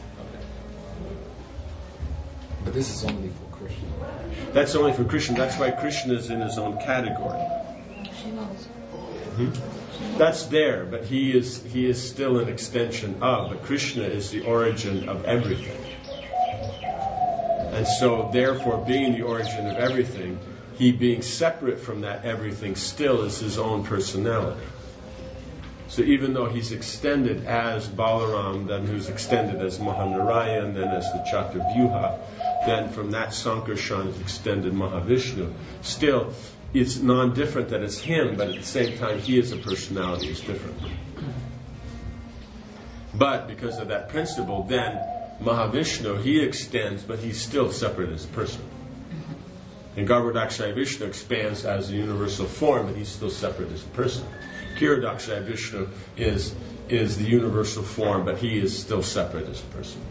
But this is only for Krishna. That's only for Krishna. That's why Krishna is in his own category. She knows. That's there, but he is still an extension of. But Krishna is the origin of everything. And so, therefore, being the origin of everything, he being separate from that everything still is his own personality. So even though he's extended as Balaram, then who's extended as Mahanarayan, then as the Chaturvyuha, then from that Sankarshan is extended Mahavishnu, still it's non-different that it's him, but at the same time he as a personality is different. But because of that principle, then Mahavishnu, he extends, but he's still separate as a person. And Garbhodakshay Vishnu expands as a universal form, but he's still separate as a person. Kiradakshay Vishnu is the universal form, but he is still separate as a person.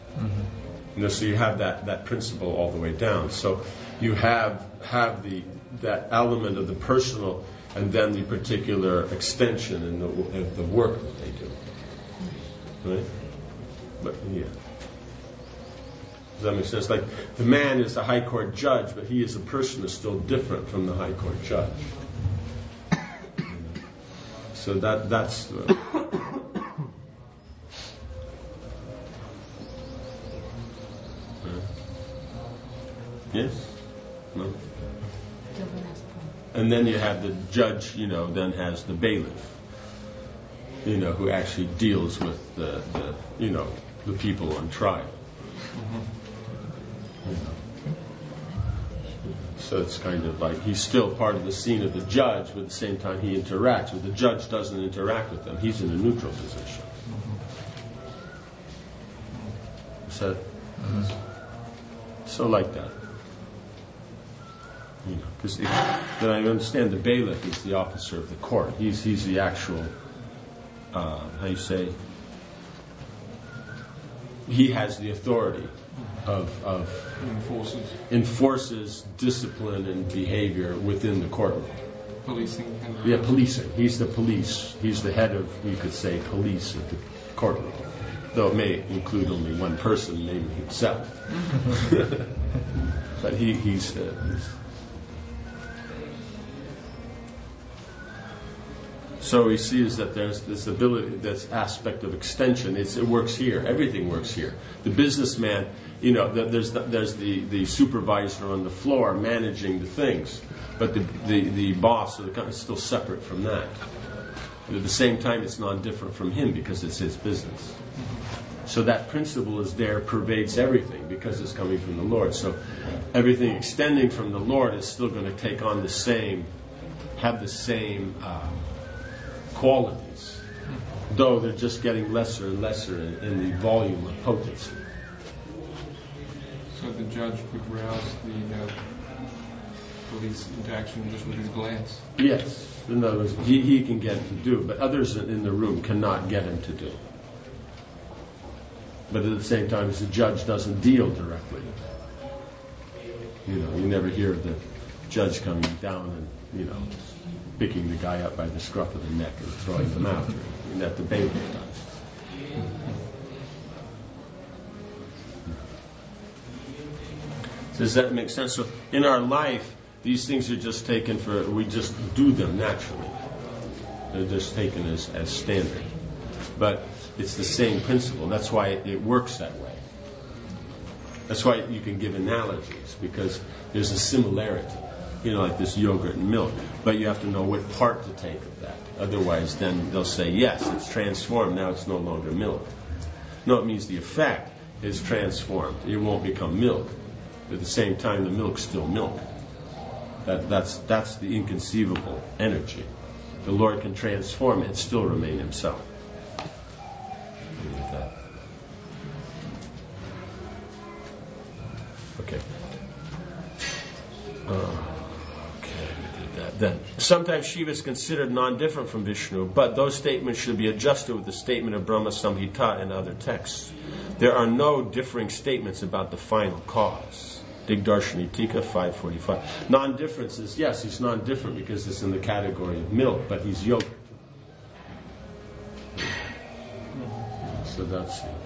So you have that principle all the way down. So you have the that element of the personal and then the particular extension in the work that they do. Right? But yeah. Does that make sense? Like the man is the high court judge, but he as a person is still different from the high court judge. So that's yes? No? And then you have the judge, then has the bailiff, who actually deals with the people on trial. So it's kind of like he's still part of the scene of the judge, but at the same time he interacts. But the judge doesn't interact with them. He's in a neutral position. So like that. Because then I understand the bailiff is the officer of the court. He's the actual, he has the authority of enforces discipline and behavior within the courtroom. Policing. Yeah, policing. He's the police. He's the head of, you could say, police of the courtroom. Though it may include only one person, namely himself. But he's so he sees that there's this ability, this aspect of extension. It works here. Everything works here. The businessman, there's the supervisor on the floor managing the things, but the boss of the company is still separate from that. But at the same time, it's non-different from him because it's his business. So that principle is there, pervades everything because it's coming from the Lord. So everything extending from the Lord is still going to take on have the same qualities, though they're just getting lesser and lesser in the volume of potency. So the judge could rouse the police interaction just with his glance? Yes. In other words, he can get him to do, but others in the room cannot get him to do. But at the same time, the judge doesn't deal directly. You never hear of the judge coming down and, picking the guy up by the scruff of the neck and throwing them out. That the bailiff does. Does that make sense? So in our life, these things are just taken we just do them naturally. They're just taken as standard. But it's the same principle. That's why it works that way. That's why you can give analogies, because there's a similarity. Like this yogurt and milk. But you have to know what part to take of that. Otherwise, then they'll say, yes, it's transformed. Now it's no longer milk. No, it means the effect is transformed. It won't become milk. But at the same time, the milk's still milk. That's the inconceivable energy. The Lord can transform it and still remain himself. Okay. Then sometimes Shiva is considered non-different from Vishnu, but those statements should be adjusted with the statement of Brahma Samhita and other texts. There are no differing statements about the final cause. Digdarshani Tika 545. Non-difference is, yes, he's non-different because it's in the category of milk, but he's yogurt. So that's it.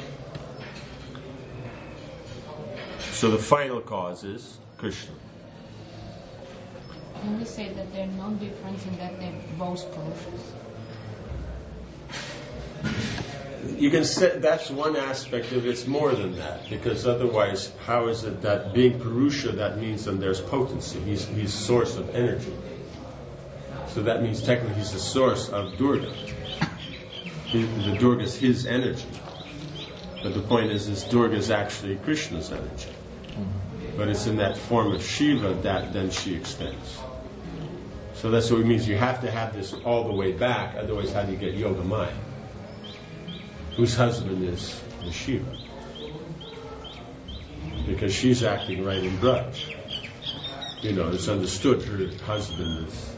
So the final cause is Krishna. Can we say that they're non-different in that they're both Purushas? You can say that's one aspect of it. It's more than that, because otherwise, how is it that being Purusha, that means then there's potency. He's source of energy. So that means technically he's the source of Durga. The Durga is his energy. But the point is Durga is actually Krishna's energy. But it's in that form of Shiva that then she extends. So that's what it means. You have to have this all the way back, otherwise how do you get Yoga Maya? Whose husband is Shiva. Because she's acting right in Braj. It's understood her husband is...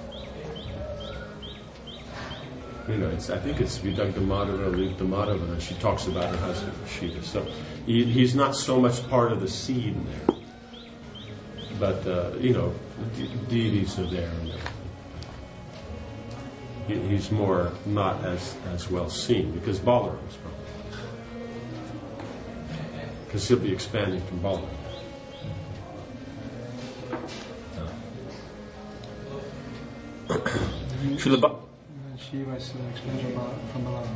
I think it's Vidagda Madhava or Livda Madhava, and she talks about her husband, Shiva. So he's not so much part of the scene there. but deities are there. And he's more not as well seen because Balaram's probably. Because he'll be expanding from Balaram. Shiva is an expansion from Balaram.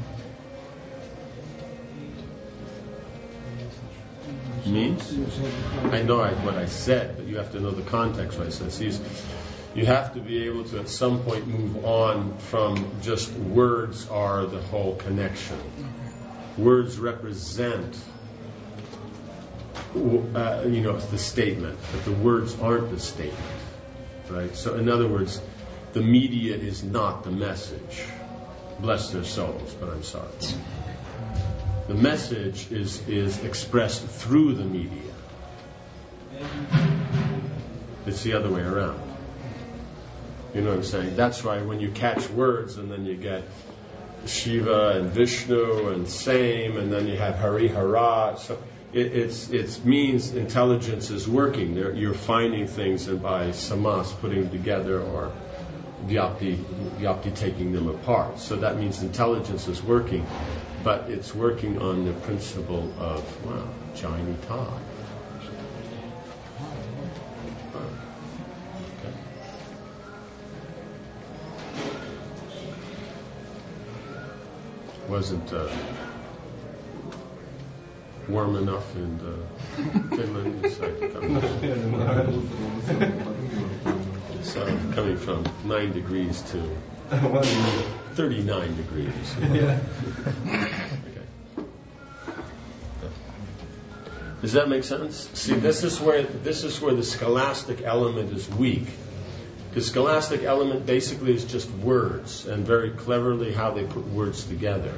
Means? I know what I said, but you have to know the context what I said. You have to be able to at some point move on from just words are the whole connection. Words represent the statement, but the words aren't the statement. Right? So in other words, the media is not the message. Bless their souls, but I'm sorry. The message is expressed through the media. It's the other way around. You know what I'm saying? That's why when you catch words and then you get Shiva and Vishnu and same, and then you have Hari Hara. So it means intelligence is working. You're finding things and by samas putting them together or Vyapti taking them apart. So that means intelligence is working, but it's working on the principle of, Jainita. Okay. Wasn't warm enough in Finland. It's like coming from 9 degrees to 39 degrees. Okay. Does that make sense? See, this is where the scholastic element is weak. The scholastic element basically is just words, and very cleverly how they put words together.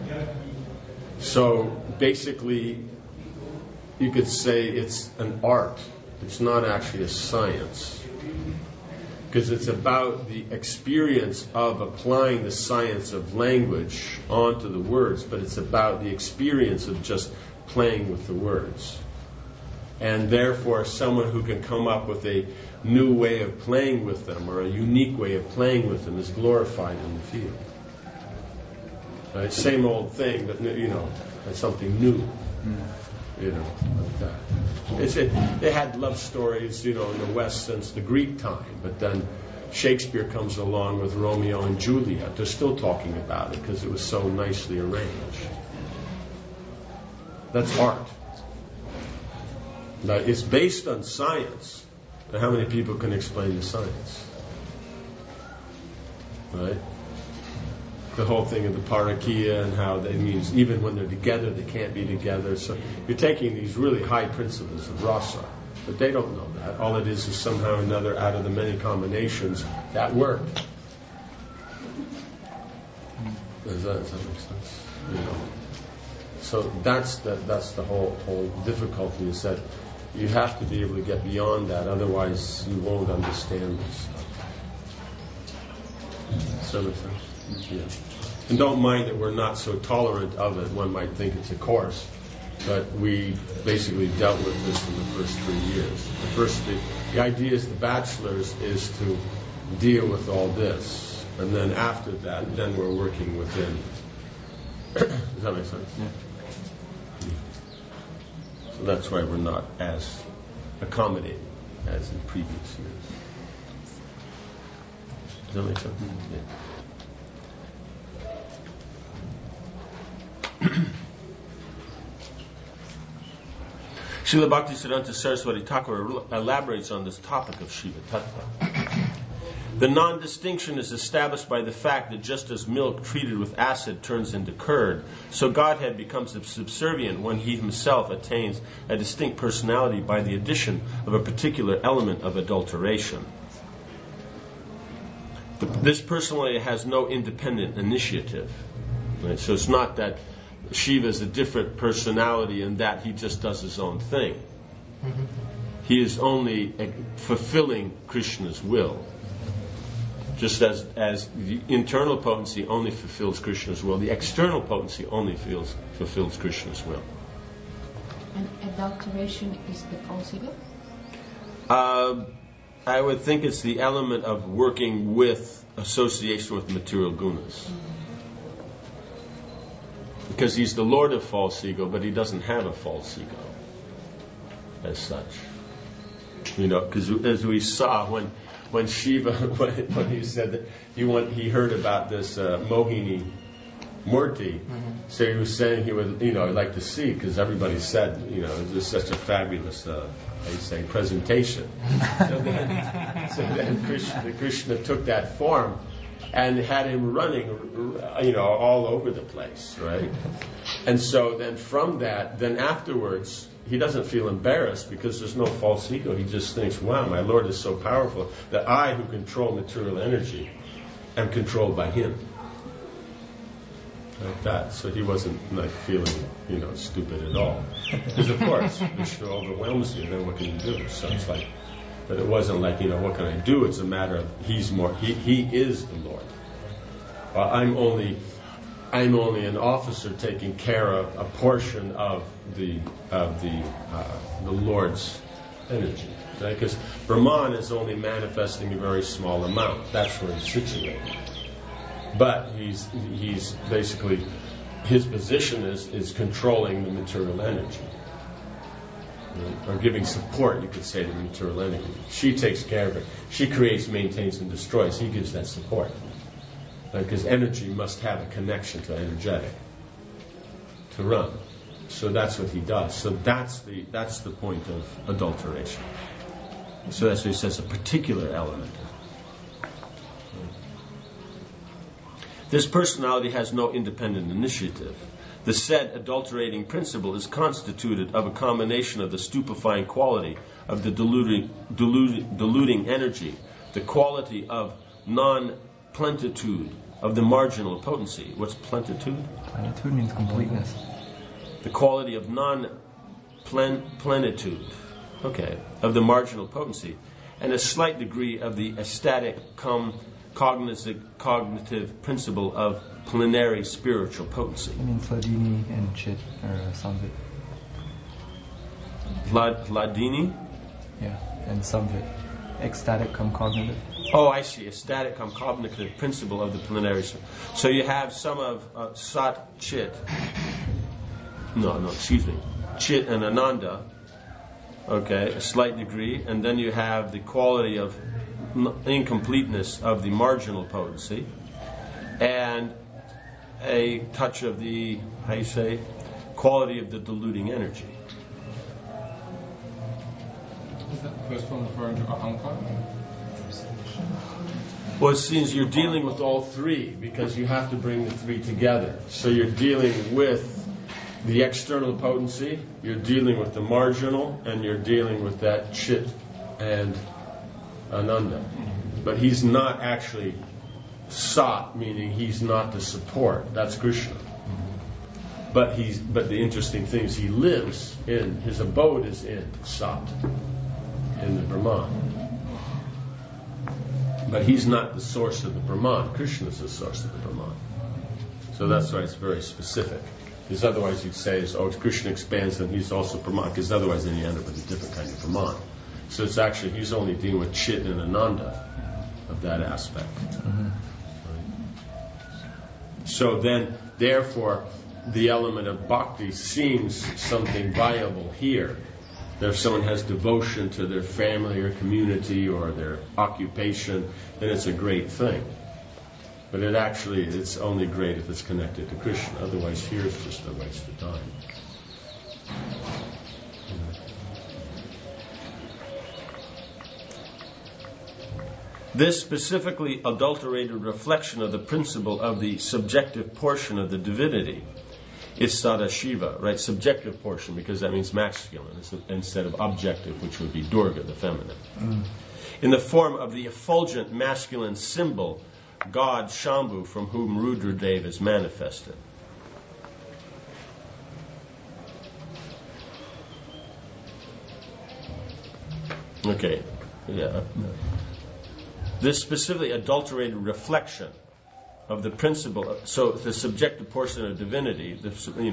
So basically, you could say it's an art. It's not actually a science. Because it's about the experience of applying the science of language onto the words, but it's about the experience of just playing with the words. And therefore, someone who can come up with a new way of playing with them or a unique way of playing with them is glorified in the field. Right? Same old thing, but it's something new. Like that. They had love stories, in the West since the Greek time, but then Shakespeare comes along with Romeo and Juliet. They're still talking about it because it was so nicely arranged. That's art. Now, it's based on science, but how many people can explain the science? Right? The whole thing of the parakia and how that means even when they're together, they can't be together. So you're taking these really high principles of rasa, but they don't know that. All it is somehow or another out of the many combinations that work. Does that make sense? So that's the whole difficulty is that you have to be able to get beyond that, otherwise you won't understand this stuff. Does that make sense? Yeah. And don't mind that we're not so tolerant of it. One might think it's a course, but we basically dealt with this in the first 3 years. The idea is the bachelor's is to deal with all this, and then after that, then we're working within. Does that make sense? Yeah. So that's why we're not as accommodating as in previous years. Does that make sense? Yeah. Srila Bhaktisiddhanta Saraswati Thakur elaborates on this topic of Shiva Tattva. The non-distinction is established by the fact that just as milk treated with acid turns into curd, so Godhead becomes subservient when He Himself attains a distinct personality by the addition of a particular element of adulteration. This personality has no independent initiative. Right? So it's not that Shiva is a different personality and that he just does his own thing. Mm-hmm. He is only fulfilling Krishna's will. Just as the internal potency only fulfills Krishna's will, the external potency only fulfills Krishna's will. And adulteration is the consider? I would think it's the element of working with association with material gunas. Because he's the Lord of false ego, but he doesn't have a false ego as such. Because as we saw when Shiva, when he said that he heard about this Mohini Murti, so he was saying he would, like to see, because everybody said, it was such a fabulous, presentation. So then Krishna took that form and had him running, all over the place, right? And so then from that, then afterwards, he doesn't feel embarrassed because there's no false ego. He just thinks, wow, my Lord is so powerful that I, who control material energy, am controlled by him. Like that. So he wasn't feeling, stupid at all. Because of course, Vishnu overwhelms you, then what can you do? So it's like, but it wasn't like, what can I do? It's a matter of he is the Lord. I'm only an officer taking care of a portion of the Lord's energy. Right? Because Brahman is only manifesting a very small amount. That's where he's situated. But he's basically, his position is controlling the material energy. Or giving support, you could say, to the material energy. She takes care of it. She creates, maintains, and destroys. He gives that support. Because energy must have a connection to energetic to run. So that's what he does. So that's the point of adulteration. So that's what he says, a particular element. This personality has no independent initiative. The said adulterating principle is constituted of a combination of the stupefying quality of the diluting energy, the quality of non-plentitude of the marginal potency. What's plentitude? Plenitude means completeness. The quality of non-plenitude, of the marginal potency, and a slight degree of the ecstatic cognitive principle of plenary spiritual potency. I mean Hladini and Chit or Samvit. Hladini? Yeah, and Samvit. Ecstatic cum cognitive. Oh, I see. Ecstatic cum cognitive principle of the plenary. So you have some of Sat Chit. Chit and Ananda. Okay, a slight degree. And then you have the quality of incompleteness of the marginal potency. And a touch of the, quality of the diluting energy. Is that the first one referring to Ahankara? Well, it seems you're dealing with all three because you have to bring the three together. So you're dealing with the external potency, you're dealing with the marginal, and you're dealing with that Chit and Ananda. But he's not actually Sat, meaning he's not the support. That's Krishna. But the interesting thing is he lives in, his abode is in Sat, in the Brahman. But he's not the source of the Brahman. Krishna is the source of the Brahman. So that's why it's very specific. Because otherwise you'd say, Krishna expands and he's also Brahman. Because otherwise then you end up with a different kind of Brahman. So it's actually, he's only dealing with Chit and Ananda of that aspect. Mm-hmm. Right? So then, therefore, the element of bhakti seems something viable here. If someone has devotion to their family or community or their occupation, then it's a great thing. But it's only great if it's connected to Krishna. Otherwise, here it's just a waste of time. This specifically adulterated reflection of the principle of the subjective portion of the divinity is Sadashiva, right? Subjective portion, because that means masculine instead of objective, which would be Durga, the feminine. In the form of the effulgent masculine symbol, God Shambhu, from whom Rudradev is manifested. Okay, yeah. This specifically adulterated reflection of the principle, so the subjective portion of divinity,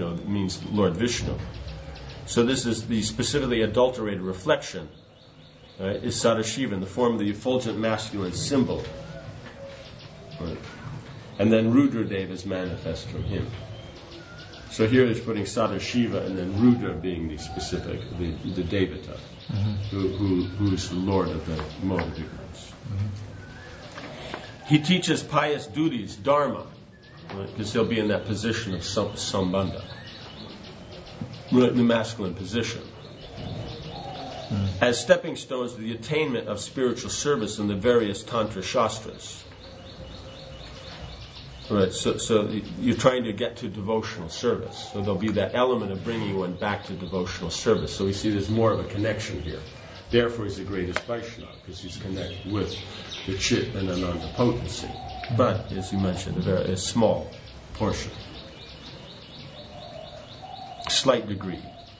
means Lord Vishnu. So this is the specifically adulterated reflection right, is Sadashiva in the form of the effulgent masculine symbol. Right. And then Rudradeva is manifest from him. So here he's putting Sadashiva and then Rudra being the specific, the Devata, who's the Lord of the mode of ignorance. He teaches pious duties, dharma, because he'll be in that position of sambandha, the masculine position, as stepping stones to the attainment of spiritual service in the various Tantra Shastras. Right, so you're trying to get to devotional service. So there'll be that element of bringing one back to devotional service. So we see there's more of a connection here. Therefore, he's the greatest Vaishnava, because he's connected with the Chit and Ananda potency. But, as you mentioned, a very small portion. Slight degree.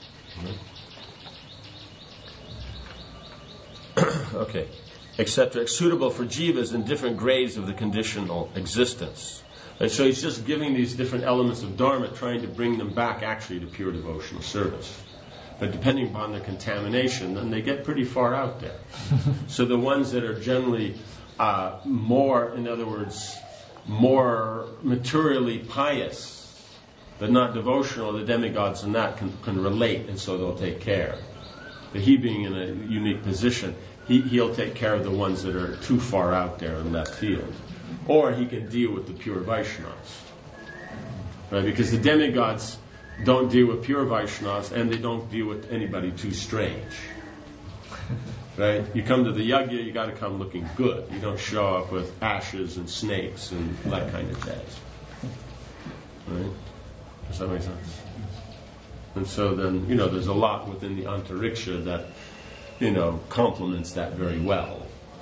Okay. Etc. Suitable for jivas in different grades of the conditional existence. And so he's just giving these different elements of dharma, trying to bring them back actually to pure devotional service. But depending upon the contamination, then they get pretty far out there. So the ones that are generally more, in other words, more materially pious, but not devotional, the demigods and that can relate, and so they'll take care. But he being in a unique position, he'll take care of the ones that are too far out there in left field. Or he can deal with the pure Vaishnavas. Right? Because the demigods don't deal with pure Vaishnavas, and they don't deal with anybody too strange. Right? You come to the yajna, you got to come looking good. You don't show up with ashes and snakes and that kind of jazz. Right? Does that make sense? And so then, there's a lot within the antariksha that, complements that very well.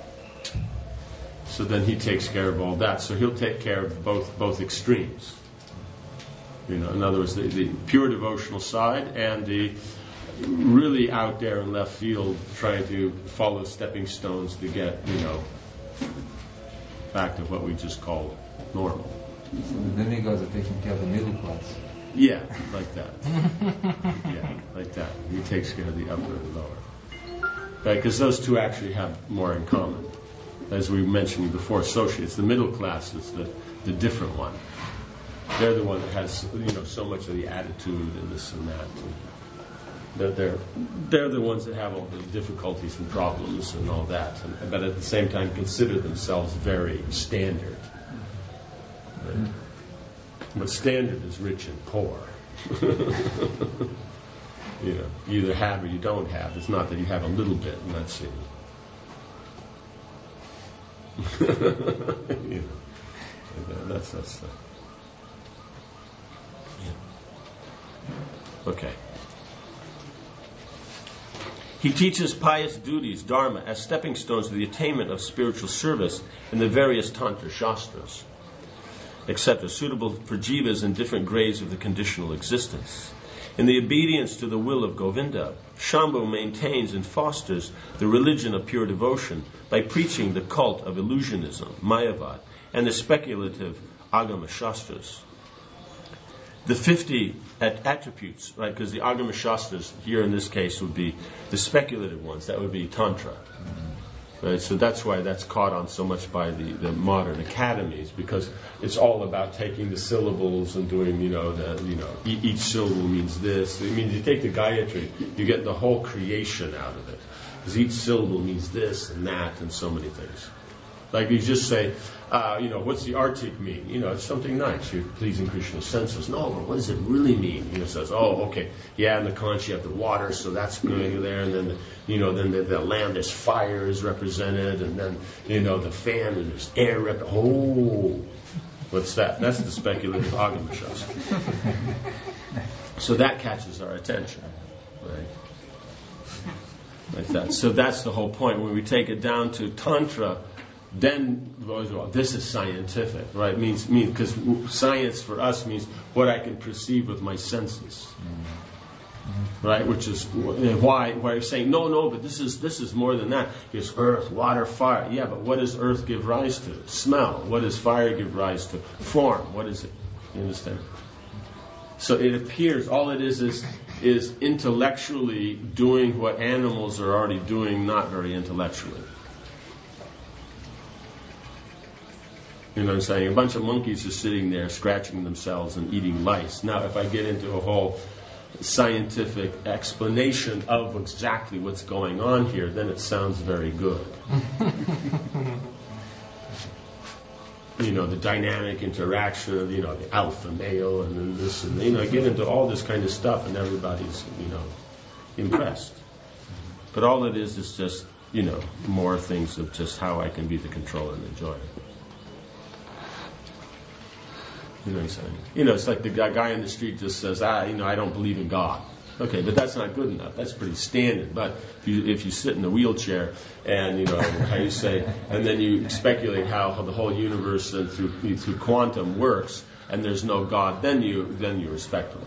So then he takes care of all that. So he'll take care of both extremes. In other words, the pure devotional side and the really out there in left field trying to follow stepping stones to get, back to what we just call normal. So the demigods are taking care of the middle class. Yeah, like that. Yeah, like that. He takes care of the upper and lower. Right, because those two actually have more in common. As we mentioned before, associates, the middle class is the different one. They're the one that has, so much of the attitude and this and that. They're the ones that have all the difficulties and problems and all that, but at the same time consider themselves very standard. Right? But standard is rich and poor. You either have or you don't have. It's not that you have a little bit and that's it. That's stuff. Okay. He teaches pious duties, dharma, as stepping stones to the attainment of spiritual service in the various Tantra Shastras, etc., suitable for jivas in different grades of the conditional existence. In the obedience to the will of Govinda, Shambhu maintains and fosters the religion of pure devotion by preaching the cult of illusionism, Mayavad, and the speculative Agama Shastras. The 50 attributes, right, because the Agama Shastras here in this case would be the speculative ones, that would be Tantra. Right? So that's why that's caught on so much by the modern academies, because it's all about taking the syllables and doing, each syllable means this. I mean, you take the Gayatri, you get the whole creation out of it. Because each syllable means this and that and so many things. Like you just say, what's the artik mean? It's something nice. You're pleasing Krishna's senses. No, but what does it really mean? It says, okay, yeah, in the conch you have the water, so that's going there, and then, then the land, there's fire is represented, and then, the fan, and there's air what's that? That's the speculative Agama Shastra. So that catches our attention, right? Like that. So that's the whole point. When we take it down to Tantra, then this is scientific, right? Means because science for us means what I can perceive with my senses, right? Which is why you're saying no, but this is more than that. It's earth, water, fire. Yeah, but what does earth give rise to? Smell. What does fire give rise to? Form. What is it? You understand? So it appears all it is is intellectually doing what animals are already doing, not very intellectually. You know what I'm saying? A bunch of monkeys are sitting there scratching themselves and eating lice. Now, if I get into a whole scientific explanation of exactly what's going on here, then it sounds very good. You know, the dynamic interaction of, you know, the alpha male and then this and, you know, I get into all this kind of stuff and everybody's, you know, impressed. But all it is just, you know, more things of just how I can be the controller and enjoy it. You know what I'm saying? You know, it's like the guy in the street just says, you know, I don't believe in God. Okay, but that's not good enough. That's pretty standard. But if you sit in a wheelchair and, you know, how you say, and then you speculate how the whole universe and through quantum works, and there's no God, then you're respectable.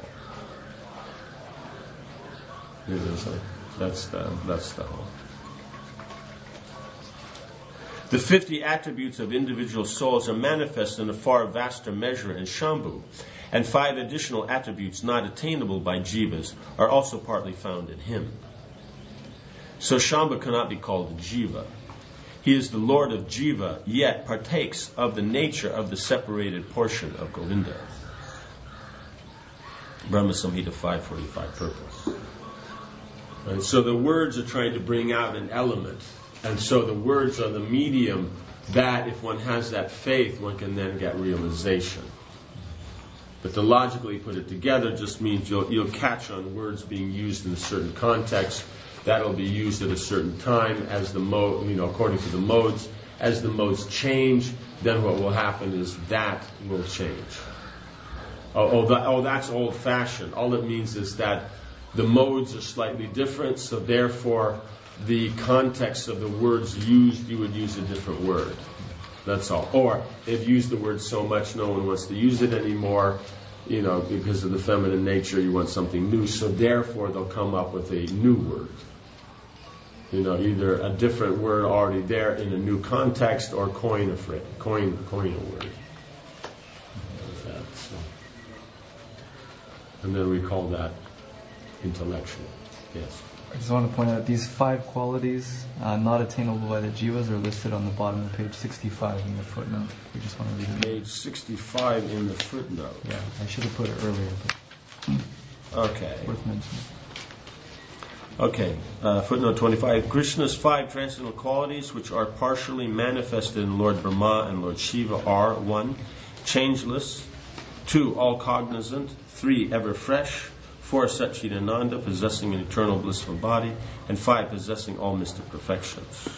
You know what I'm saying? That's the whole. The 50 attributes of individual souls are manifest in a far vaster measure in Shambhu, and 5 additional attributes not attainable by jivas are also partly found in him. So Shambhu cannot be called a jiva. He is the Lord of jiva, yet partakes of the nature of the separated portion of Govinda. Brahma Samhita 545 purpose. And so the words are trying to bring out an element. And so the words are the medium that, if one has that faith, one can then get realization. But to logically put it together just means you'll catch on words being used in a certain context. That'll be used at a certain time as the mode, you know, according to the modes. As the modes change, then what will happen is that will change. That's old-fashioned. All it means is that the modes are slightly different, so therefore the context of the words used, you would use a different word. That's all. Or if you use the word so much, no one wants to use it anymore, you know, because of the feminine nature, you want something new. So therefore, they'll come up with a new word. You know, either a different word already there in a new context, or coin a phrase, coin a word. And then we call that intellectual. Yes. I just want to point out these 5 qualities not attainable by the jivas are listed on the bottom of page 65 in the footnote. We just want to read it. Page 65 in the footnote. Yeah, I should have put it earlier, but okay. Worth mentioning. Okay, footnote 25. Krishna's 5 transcendental qualities, which are partially manifested in Lord Brahma and Lord Shiva, are 1. Changeless, 2. All cognizant, 3. Ever fresh, 4. Satchidananda, possessing an eternal blissful body, and 5. Possessing all mystic perfections.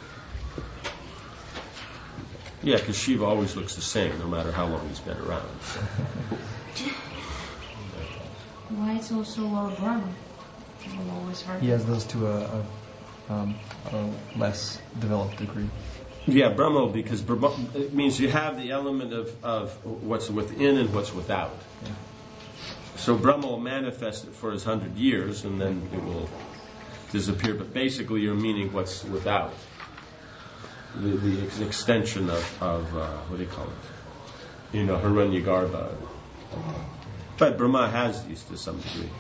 Yeah, because Shiva always looks the same, no matter how long he's been around. So. Why it's also Lord Brahma? I've always heard. He has those to a less developed degree. Yeah, Brahma, because Brahma, it means you have the element of what's within and what's without. Yeah. So Brahma will manifest it for his 100 years, and then it will disappear. But basically, you're meaning what's without. The extension of what do you call it? You know, Hiranyagarbha. But Brahma has these to some degree.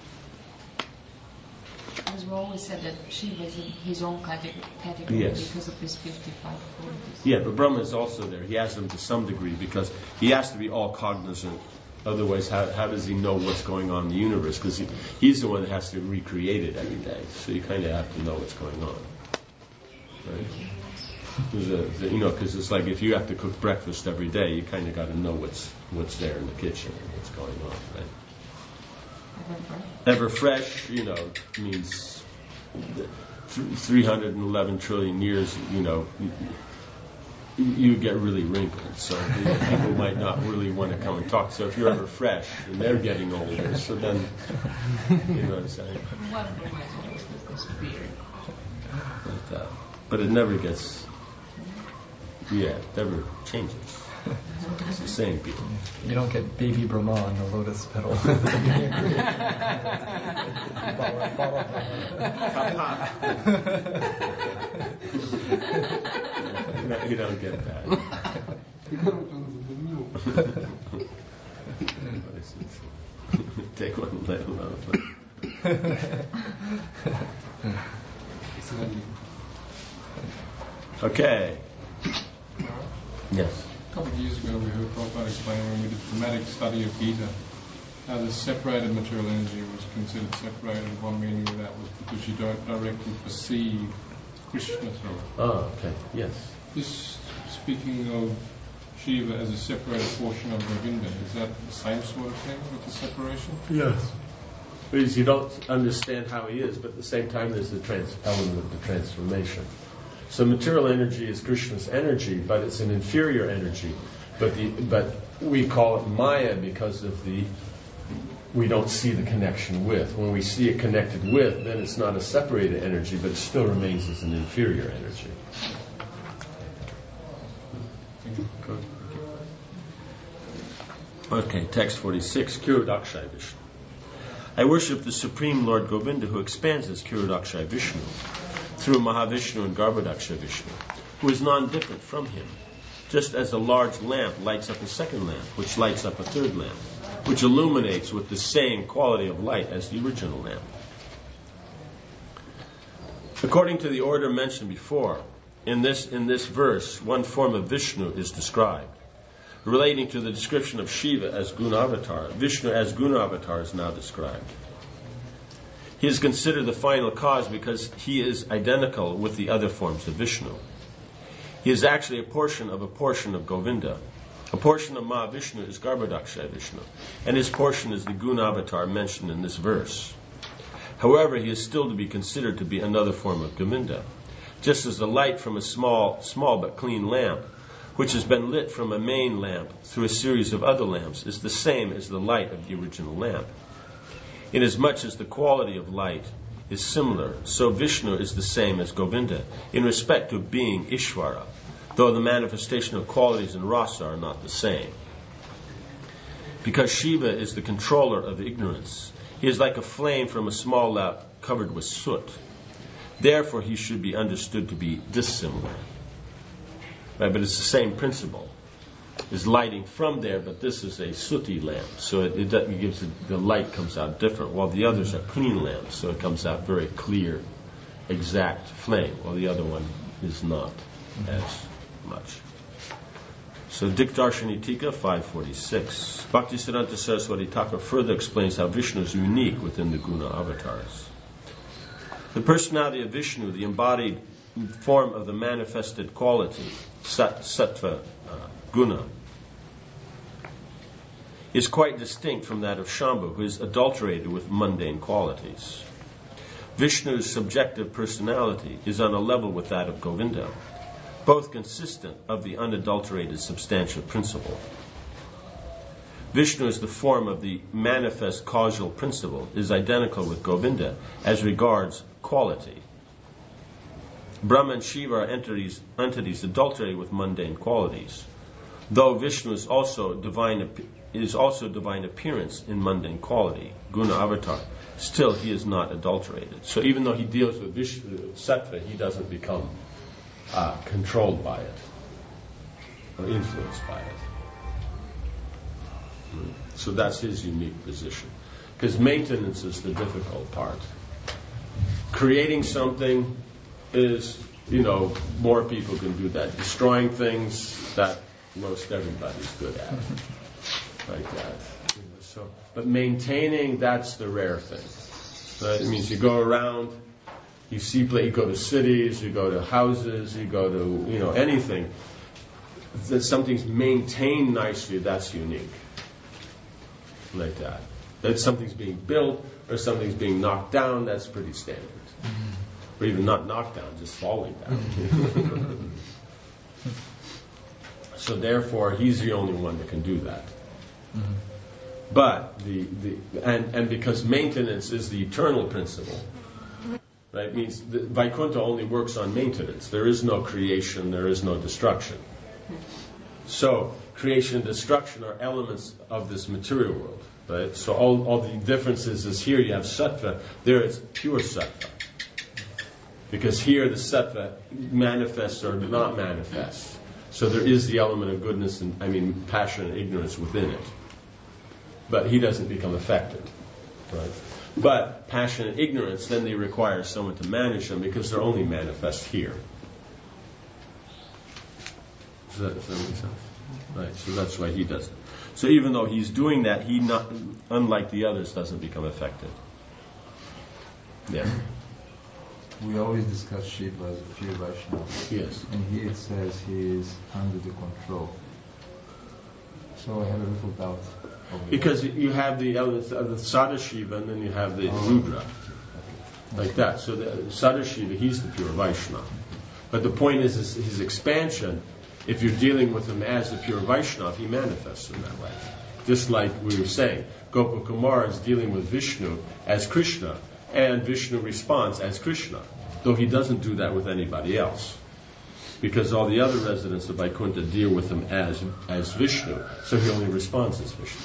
As we always said that Shiva is in his own category Yes. because of his 55 qualities. Yeah, but Brahma is also there. He has them to some degree because he has to be all cognizant. Otherwise, how does he know what's going on in the universe? Because he's the one that has to recreate it every day. So you kind of have to know what's going on. Right? You know, because it's like if you have to cook breakfast every day, you kind of got to know what's there in the kitchen and what's going on, right? Ever fresh, you know, means 311 trillion years, you know, you get really wrinkled. So people might not really want to come and talk. So if you're ever fresh and they're getting older, so then, you know what I'm saying? One Brahma is always with this beard. But it never gets, it never changes. It's the same people. You don't get baby Brahma on the lotus petal. No, you don't get that. Take one, let alone. Okay. Yes. A couple of years ago, we heard Prabhupada explain when we did thematic study of Gita, how the separated material energy was considered separated. One meaning of that was because you don't directly perceive Krishna through it. Oh, okay. Yes. This, speaking of Shiva as a separated portion of Govinda, is that the same sort of thing with the separation? Yes. Because you don't understand how he is, but at the same time there's the element of the transformation. So material energy is Krishna's energy, but it's an inferior energy. But we call it Maya because of we don't see the connection with. When we see it connected with, then it's not a separated energy, but it still remains as an inferior energy. Okay, text 46, Kirodakshai Vishnu. I worship the Supreme Lord Govinda who expands as Kirodakshai Vishnu through Mahavishnu and Garbhodaksha Vishnu, who is non-different from him, just as a large lamp lights up a second lamp, which lights up a third lamp, which illuminates with the same quality of light as the original lamp. According to the order mentioned before, in this verse, one form of Vishnu is described. Relating to the description of Shiva as Gunavatar, Vishnu as Gunavatar is now described. He is considered the final cause because he is identical with the other forms of Vishnu. He is actually a portion of Govinda. A portion of Mahavishnu is Garbhodaksha Vishnu, and his portion is the Gunavatar mentioned in this verse. However, he is still to be considered to be another form of Govinda, just as the light from a small but clean lamp, which has been lit from a main lamp through a series of other lamps, is the same as the light of the original lamp. Inasmuch as the quality of light is similar, so Vishnu is the same as Govinda in respect of being Ishvara, though the manifestation of qualities in rasa are not the same. Because Shiva is the controller of ignorance, he is like a flame from a small lamp covered with soot. Therefore, he should be understood to be dissimilar. Right, but it's the same principle. Is lighting from there, but this is a sooty lamp, so it gives the light comes out different, while the others are clean lamps, so it comes out very clear, exact flame, while the other one is not as much. So Dikdarshani Tika 546. Bhaktisiddhanta Saraswati Thakur further explains how Vishnu is unique within the guna avatars. The personality of Vishnu, the embodied form of the manifested quality, sattva, guna, is quite distinct from that of Shambhu, who is adulterated with mundane qualities. Vishnu's subjective personality is on a level with that of Govinda, both consistent of the unadulterated substantial principle. Vishnu is the form of the manifest causal principle, is identical with Govinda as regards quality. Brahma and Shiva are entities adulterated with mundane qualities. Though Vishnu is also divine appearance in mundane quality, guna avatar, still he is not adulterated. So even though he deals with Vishnu sattva, he doesn't become controlled by it or influenced by it. So that's his unique position. Because maintenance is the difficult part. Creating something is, more people can do that. Destroying things, that most everybody's good at. Like that. But maintaining, that's the rare thing. Right? It means you go around, you go to cities, you go to houses, you go to, anything. That something's maintained nicely, that's unique. Like that. That something's being built or something's being knocked down, that's pretty standard. Or even not knocked down, just falling down. So therefore, he's the only one that can do that. Mm-hmm. But and because maintenance is the eternal principle, right? It means Vaikuntha only works on maintenance. There is no creation, there is no destruction. So creation and destruction are elements of this material world, right? So all the differences is here you have sattva, there it's pure sattva. Because here the sattva manifests or not manifests. So there is the element of goodness and, passion and ignorance within it. But he doesn't become affected. Right? But passion and ignorance, then they require someone to manage them because they're only manifest here. Does that make sense? Right, so that's why he does it. So even though he's doing that, he not, unlike the others, doesn't become affected. Yeah. We always discuss Shiva as a pure Vaishnava. Yes. And here it says he is under the control. So I have a little doubt. Because you have the elements of the Sadashiva and then you have the Rudra. Like that. So the Sadashiva, he's the pure Vaishnava. But the point is his expansion, if you're dealing with him as the pure Vaishnava, he manifests in that way. Just like we were saying, Gopakumar is dealing with Vishnu as Krishna, and Vishnu responds as Krishna, though he doesn't do that with anybody else. Because all the other residents of Vaikuntha deal with him as Vishnu, so he only responds as Vishnu.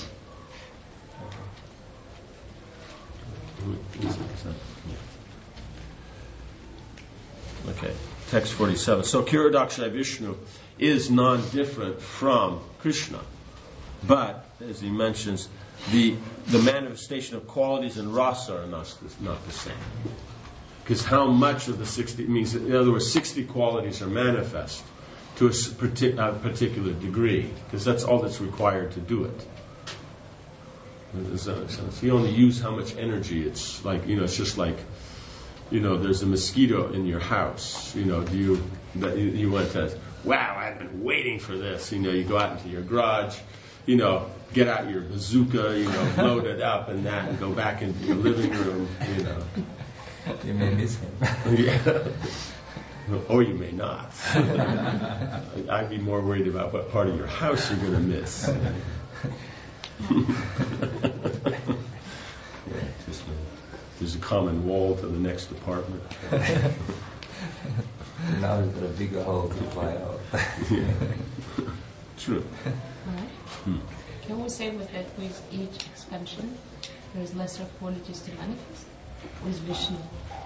Okay, text 47. So Kiradakshai Vishnu is non-different from Krishna. But, as he mentions, the manifestation of qualities and rasa are not the same. Because how much of the 60 means, in other words, 60 qualities are manifest to a particular degree, because that's all that's required to do it. Does that make sense? You only use how much energy. It's like, it's just like, there's a mosquito in your house. You went to, wow, I've been waiting for this. You go out into your garage, get out your bazooka, load it up and that, and go back into your living room, You may miss him. Yeah. Or you may not. I'd be more worried about what part of your house you're going to miss. There's a common wall to the next apartment. Now we've got a bigger hole to fly out. Yeah. True. Right. Can we say with each expansion there is lesser qualities to manifest? With Vishnu?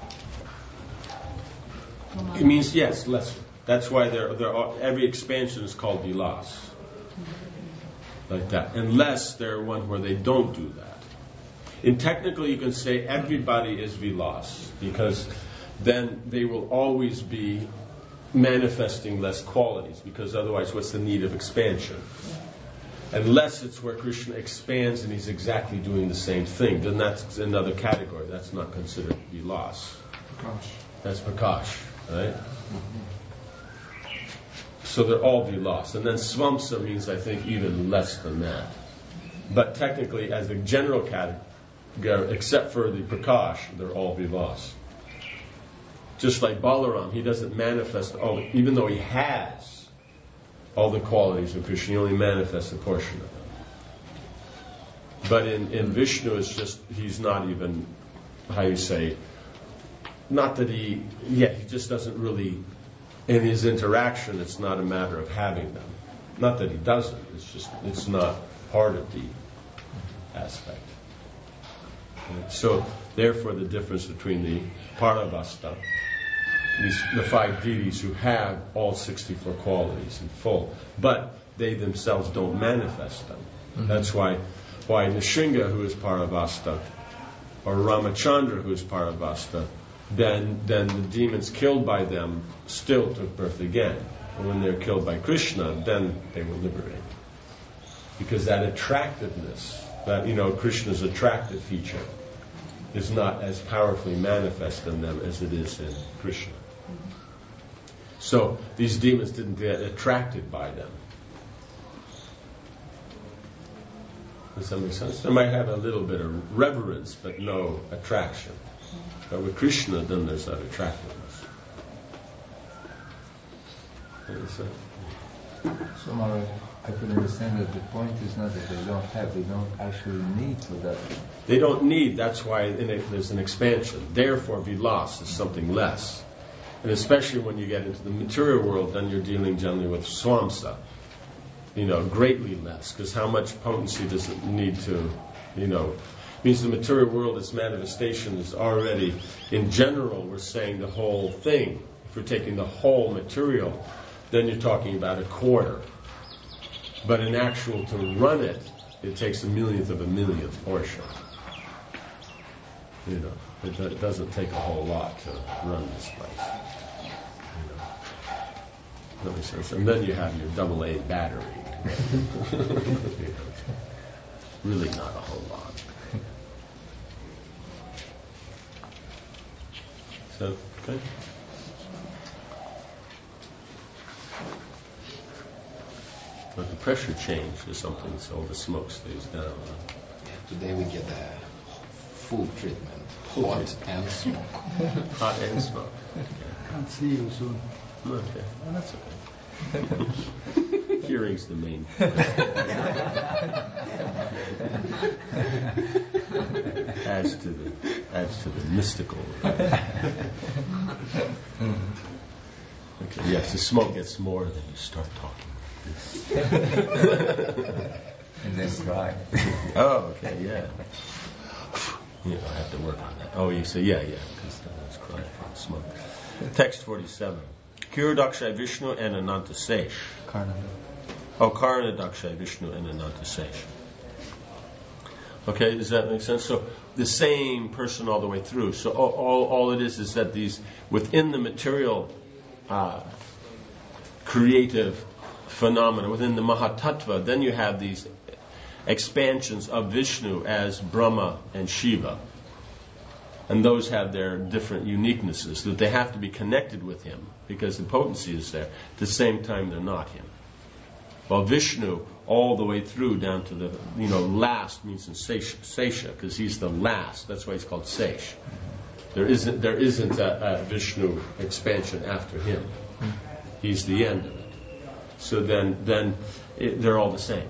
It means, yes, lesser. That's why every expansion is called vilas. Like that. Unless they're one where they don't do that. And technically you can say everybody is vilas, because then they will always be manifesting less qualities, because otherwise what's the need of expansion? Unless it's where Krishna expands and he's exactly doing the same thing, then that's another category. That's not considered vilas. Gosh. That's prakash, right? So they're all vilas. And then swamsa means, I think, even less than that. But technically, as a general category, except for the prakash, they're all vilas. Just like Balaram, he doesn't manifest even though he has all the qualities of Krishna, he only manifests a portion of them. But in Vishnu, it's just, he's not even, not that he just doesn't really, in his interaction, it's not a matter of having them. Not that he doesn't, it's not part of the aspect. So, therefore, the difference between the Paravasta, the 5 deities who have all 64 qualities in full, but they themselves don't manifest them. Mm-hmm. That's why Nrsinga, who is Paravasta, or Ramachandra, who is Paravasta, then the demons killed by them still took birth again. And when they're killed by Krishna, then they were liberated. Because that attractiveness, that, Krishna's attractive feature, is not as powerfully manifest in them as it is in Krishna. So these demons didn't get attracted by them. Does that make sense? They might have a little bit of reverence, but no attraction. But with Krishna, then there's that attractiveness. So, Maharaj, I could understand that the point is not that they don't actually need for that. They don't need, that's why there's an expansion. Therefore, vilas is something less. And especially when you get into the material world, then you're dealing generally with swamsa. Greatly less. Because how much potency does it need to, means the material world, its manifestation is already, in general, we're saying the whole thing. If we're taking the whole material, then you're talking about a quarter. But in actual, to run it, it takes 1/millionth of a millionth portion. It doesn't take a whole lot to run this place. That makes sense. And then you have your AA battery. Really not a whole lot. So, okay. But the pressure change is something, so all the smoke stays down. Today we get a full treatment, hot and smoke. Hot and smoke. Can't see you soon. Okay, well, that's okay. Hearing's the main. adds to the mystical. Okay, yes, the smoke gets more than you start talking. And then cry. Oh, okay, yeah. Yeah, I have to work on that. Oh, you say, yeah, because that's crying from smoke. Text 47. Kirodakshai Vishnu and Ananta Sesh. Karna. Oh, Karna Dakshai Vishnu and Ananta Sesh. Okay, does that make sense? So the same person all the way through. So all it is that these, within the material creative phenomena, within the Mahatattva, then you have these expansions of Vishnu as Brahma and Shiva. And those have their different uniquenesses, that they have to be connected with him, because the potency is there. At the same time, they're not him. While Vishnu, all the way through, down to the, last means in Sesha, because he's the last. That's why he's called Sesh. There isn't a Vishnu expansion after him. He's the end of it. So then they're all the same.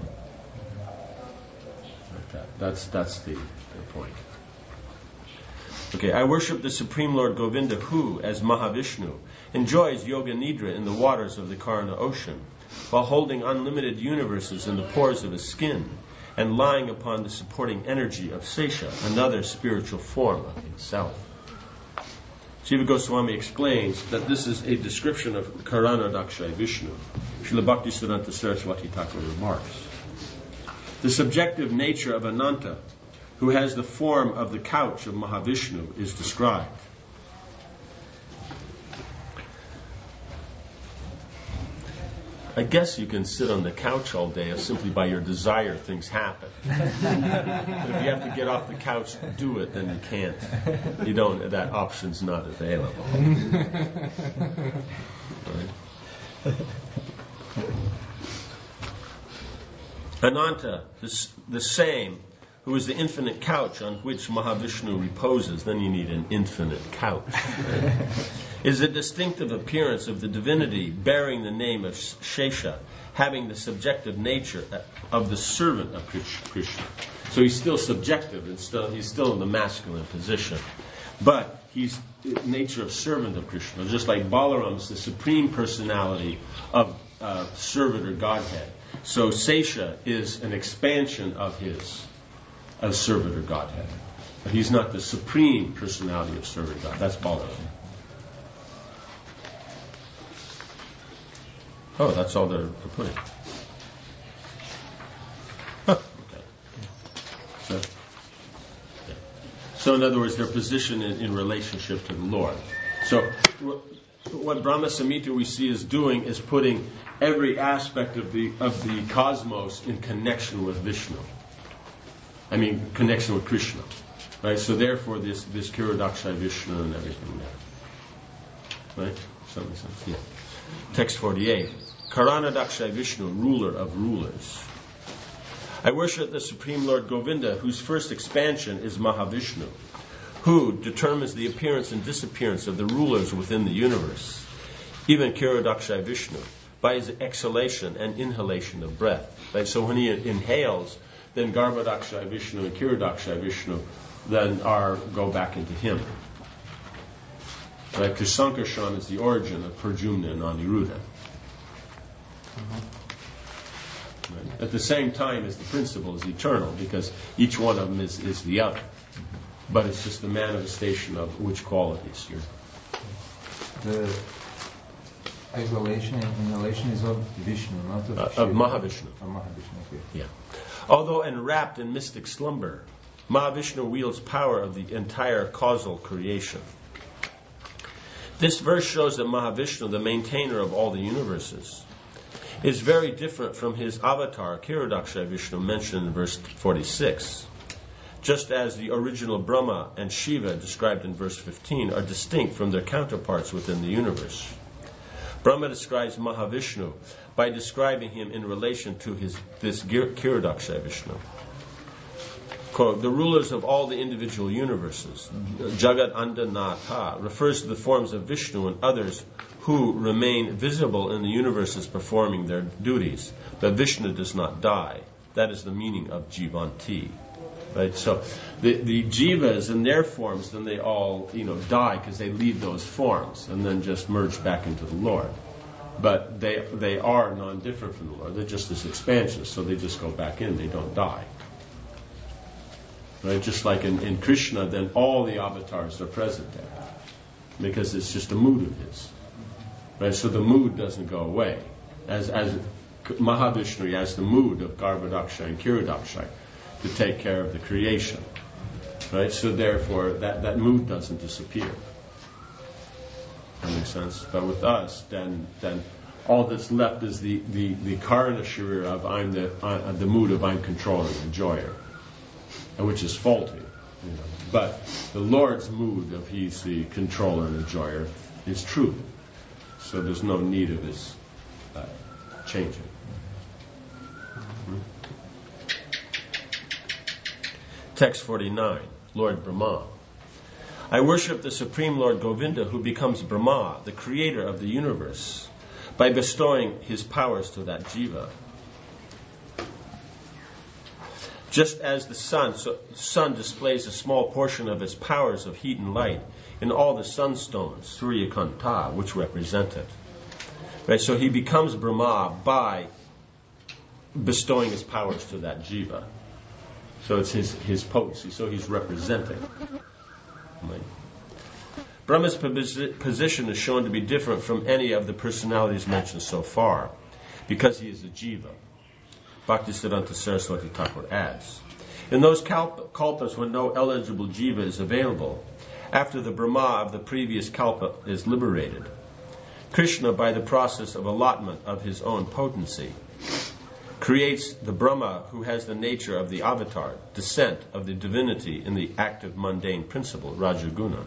Like that. That's the point. Okay, I worship the Supreme Lord Govinda, who, as Mahavishnu, enjoys Yoga Nidra in the waters of the Karna ocean, while holding unlimited universes in the pores of his skin, and lying upon the supporting energy of Sesha, another spiritual form of himself. Jiva Goswami explains that this is a description of Karana Dakshai Vishnu. Srila Bhaktisiddhanta Saraswati Thakur remarks, the subjective nature of Ananta, who has the form of the couch of Mahavishnu, is described. I guess you can sit on the couch all day if simply by your desire things happen. But if you have to get off the couch to do it, then you can't. You don't. That option's not available. Right? Ananta, the same, who is the infinite couch on which Mahavishnu reposes, then you need an infinite couch, right? Is a distinctive appearance of the divinity bearing the name of Shesha, having the subjective nature of the servant of Krishna. So he's still subjective, and he's still in the masculine position. But he's the nature of servant of Krishna, just like Balaram is the supreme personality of servant or Godhead. So Sesha is an expansion of his as servant or Godhead. But he's not the supreme personality of servant God. That's Balaram. Oh, that's all they're putting. Huh, okay. So in other words, their position in relationship to the Lord. So what Brahma Samhita we see is doing is putting every aspect of the cosmos in connection with Vishnu. I mean, connection with Krishna. Right? So therefore this Kirodakshai Vishnu and everything there. Right? Does that make sense? Yeah. Text 48. Karana Dakshai Vishnu, ruler of rulers. I worship the Supreme Lord Govinda, whose first expansion is Mahavishnu, who determines the appearance and disappearance of the rulers within the universe, even Kirodakshai Vishnu, by his exhalation and inhalation of breath. Right? So when he inhales, then Garbhodakshai Vishnu and Kirodakshai Vishnu then go back into him. Right? Because Sankarshan is the origin of Pradyumna and Aniruddha. Right. At the same time as the principle is eternal, because each one of them is the other. But it's just the manifestation of which qualities here. The exhalation and inhalation is of Vishnu, not of Of Shiva. Mahavishnu. Of Mahavishnu, okay. Yeah. Although enwrapped in mystic slumber, Mahavishnu wields power of the entire causal creation. This verse shows that Mahavishnu, the maintainer of all the universes, is very different from his avatar, Kirodakshaya Vishnu, mentioned in verse 46. Just as the original Brahma and Shiva, described in verse 15, are distinct from their counterparts within the universe. Brahma describes Mahavishnu by describing him in relation to this Kirodakshaya Vishnu. Quote, the rulers of all the individual universes, Jagat Andanatha, refers to the forms of Vishnu and others who remain visible in the universes performing their duties. But Vishnu does not die. That is the meaning of Jivanti. Right? So the jivas in their forms, then they all die because they leave those forms and then just merge back into the Lord. But they are non-different from the Lord. They're just this expansion, so they just go back in. They don't die. Right? Just like in Krishna, then all the avatars are present there because it's just a mood of his. Right? So the mood doesn't go away. As Mahavishnu has the mood of Garbhodakshaya and Kirodakshaya to take care of the creation. Right? So therefore, that mood doesn't disappear. That makes sense? But with us, then all that's left is the Karana Sharira of I'm the mood of I'm controlling, enjoyer, and which is faulty. But the Lord's mood of he's the controller and enjoyer is true. So there's no need of his changing. Text 49, Lord Brahma. I worship the Supreme Lord Govinda, who becomes Brahma, the creator of the universe, by bestowing his powers to that jiva. Just as the sun displays a small portion of its powers of heat and light in all the sunstones, Surya Kanta, which represent it. Right? So he becomes Brahma by bestowing his powers to that jiva. So it's his potency, so he's representing. Right? Brahma's position is shown to be different from any of the personalities mentioned so far, because he is a jiva. Bhaktisiddhanta Saraswati Thakur adds, in those kalpas when no eligible jiva is available, after the Brahma of the previous kalpa is liberated, Krishna, by the process of allotment of his own potency, creates the Brahma who has the nature of the avatar, descent of the divinity in the active mundane principle, Rajaguna.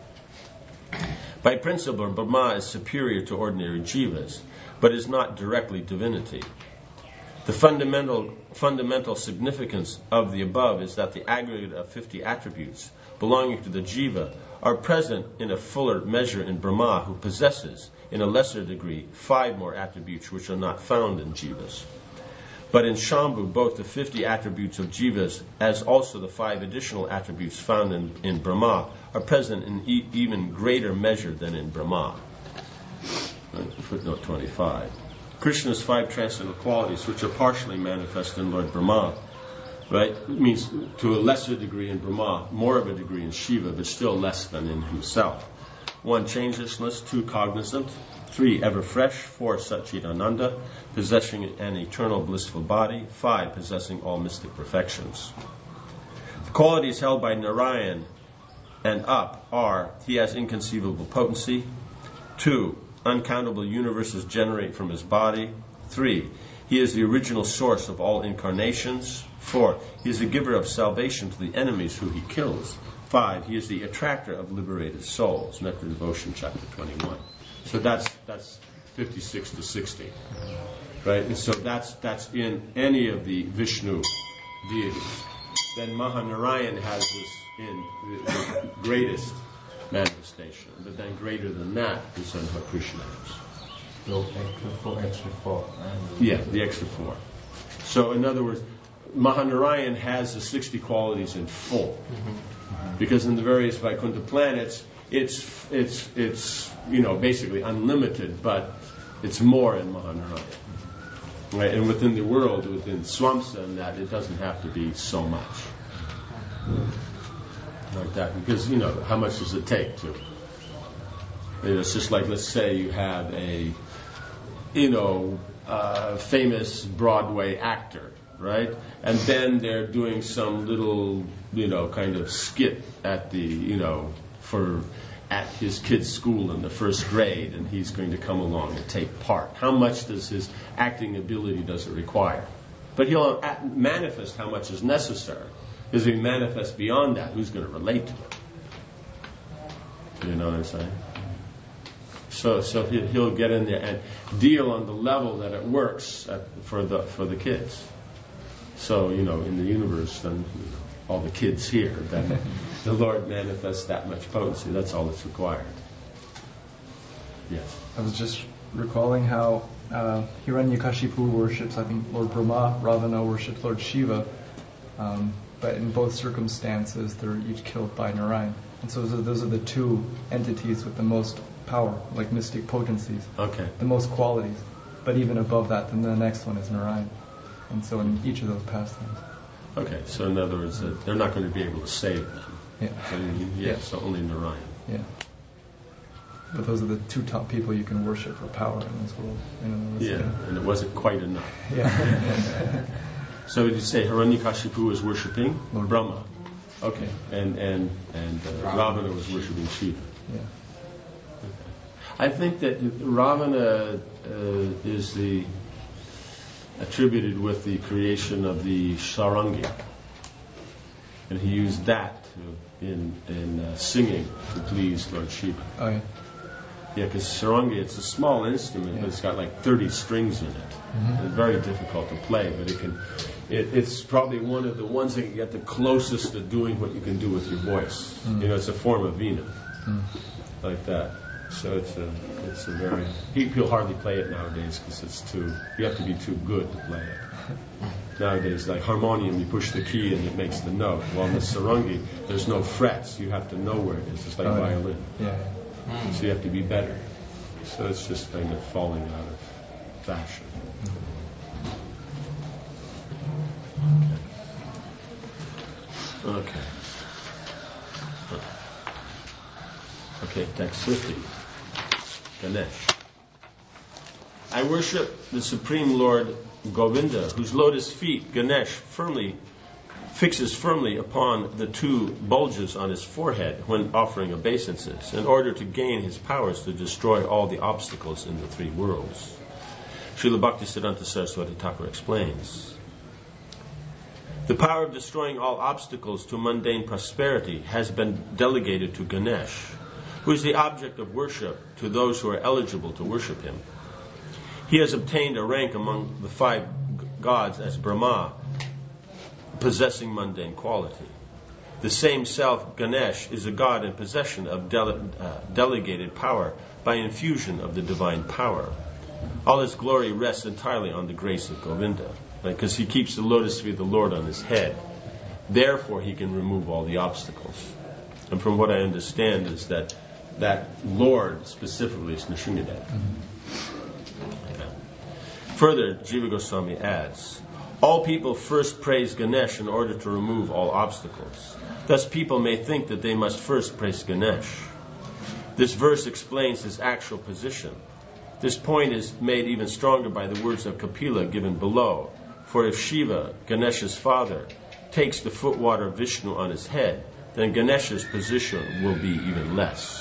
By principle, Brahma is superior to ordinary jivas, but is not directly divinity. The fundamental significance of the above is that the aggregate of 50 attributes belonging to the jiva are present in a fuller measure in Brahma, who possesses, in a lesser degree, 5 more attributes which are not found in jivas. But in Shambhu, both the 50 attributes of jivas, as also the 5 additional attributes found in Brahma, are present in even greater measure than in Brahma. Footnote 25. Krishna's 5 transcendental qualities, which are partially manifest in Lord Brahma, right, means to a lesser degree in Brahma, more of a degree in Shiva, but still less than in himself. 1, changelessness. 2, cognizant. 3, ever fresh. 4, Satchidananda, possessing an eternal blissful body. 5, possessing all mystic perfections. The qualities held by Narayan and up are: he has inconceivable potency. 2, uncountable universes generate from his body. 3, he is the original source of all incarnations. 4, he is the giver of salvation to the enemies who he kills. 5, he is the attractor of liberated souls. Nectar Devotion, chapter 21. So that's 56 to 60, right? And so that's in any of the Vishnu deities. Then Mahanarayan has this in the greatest manifestation, but then greater than that is in what Krishna is. So extra four. Yeah, the extra 4. So in other words, Mahanarayan has the 60 qualities in full, because in the various Vaikuntha planets, it's basically unlimited, but it's more in Mahanarayan. Right? And within the world, within Swamsa, and that, it doesn't have to be so much. Like that, because, how much does it take to? It's just like, let's say you have a, famous Broadway actor, right? And then they're doing some little, kind of skit at the, at his kid's school in the first grade, and he's going to come along and take part. How much does his acting ability does it require? But he'll manifest how much is necessary. Because if he manifests beyond that, who's going to relate to it? You know what I'm saying? So he'll get in there and deal on the level that it works for the kids. So, in the universe, then all the kids here, then the Lord manifests that much potency. That's all that's required. Yes. I was just recalling how Hiranyakashipu worships, I think, Lord Brahma. Ravana worships Lord Shiva. But in both circumstances, they're each killed by Narayan. And so those are the two entities with the most power, like mystic potencies. Okay. The most qualities. But even above that, then the next one is Narayan. And so in each of those pastimes. Okay, so in other words, they're not going to be able to save them. Yeah. So only Narayan. Yeah. But those are the two top people you can worship for power in this world. And it wasn't quite enough. Yeah. So did you say Hiranyakashipu was worshipping Lord Brahma? Okay, and Ravana was worshipping Shiva. Yeah. I think that Ravana is attributed with the creation of the sarangi, and he used that in singing to please Lord Shiva. Oh yeah. Yeah, because sarangi, it's a small instrument, but it's got like 30 strings in it. Mm-hmm. It's very difficult to play, but it's probably one of the ones that can get the closest to doing what you can do with your voice. Mm. It's a form of Veena, like that. So it's a very, people hardly play it nowadays because you have to be too good to play it. Nowadays, like harmonium, you push the key and it makes the note. While in the sarangi, there's no frets. You have to know where it is. It's like violin. Yeah. So you have to be better. So it's just kind of falling out of fashion. Okay. Okay, text 50. Ganesh. I worship the Supreme Lord Govinda, whose lotus feet Ganesh fixes firmly upon the two bulges on his forehead when offering obeisances, in order to gain his powers to destroy all the obstacles in the three worlds. Srila Bhaktisiddhanta Saraswati Thakur explains, the power of destroying all obstacles to mundane prosperity has been delegated to Ganesh, who is the object of worship to those who are eligible to worship him. He has obtained a rank among the 5 gods as Brahma, possessing mundane quality. The same self, Ganesh, is a god in possession of delegated power by infusion of the divine power. All his glory rests entirely on the grace of Govinda, because he keeps the lotus feet of the Lord on his head. Therefore, he can remove all the obstacles. And from what I understand is that Lord specifically is Nrsimhadev. Further, Jiva Goswami adds, all people first praise Ganesh in order to remove all obstacles. Thus people may think that they must first praise Ganesh. This verse explains his actual position. This point is made even stronger by the words of Kapila given below. For if Shiva, Ganesha's father, takes the footwater of Vishnu on his head, then Ganesha's position will be even less.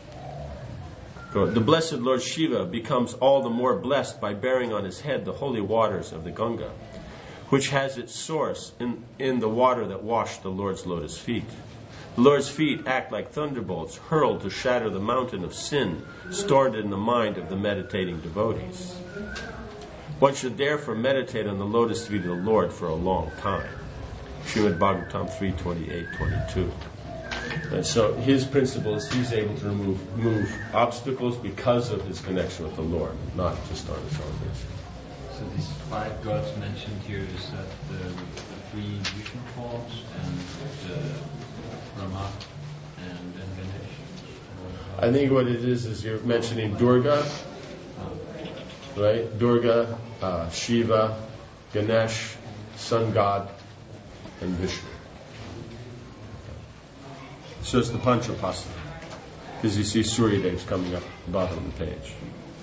The blessed Lord Shiva becomes all the more blessed by bearing on his head the holy waters of the Ganga, which has its source in the water that washed the Lord's lotus feet. The Lord's feet act like thunderbolts hurled to shatter the mountain of sin stored in the mind of the meditating devotees. One should therefore meditate on the lotus feet of the Lord for a long time. Srimad Bhagavatam 3:28-22. And so his principle is he's able to remove obstacles because of his connection with the Lord, not just on his own basis. So these 5 gods mentioned here, is that the 3 Vishnu forms and the Brahma and then Ganesh? I think what it is you're mentioning Durga, right? Durga, Shiva, Ganesh, sun god, and Vishnu. So it's the Panchapasta, because you see Surya Dev's coming up at the bottom of the page.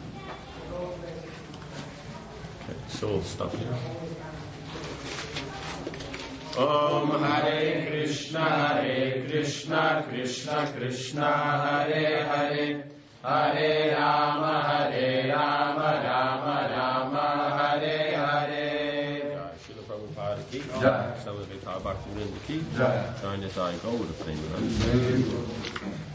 Okay, so we'll stop here. Om Hare Krishna Hare Krishna Krishna Krishna Krishna Hare Hare Hare Rama Rama Rama Hare Hare. Srila Prabhupada ki jai. Srila Bhaktivinoda ki jai. Join us, I go with the thing.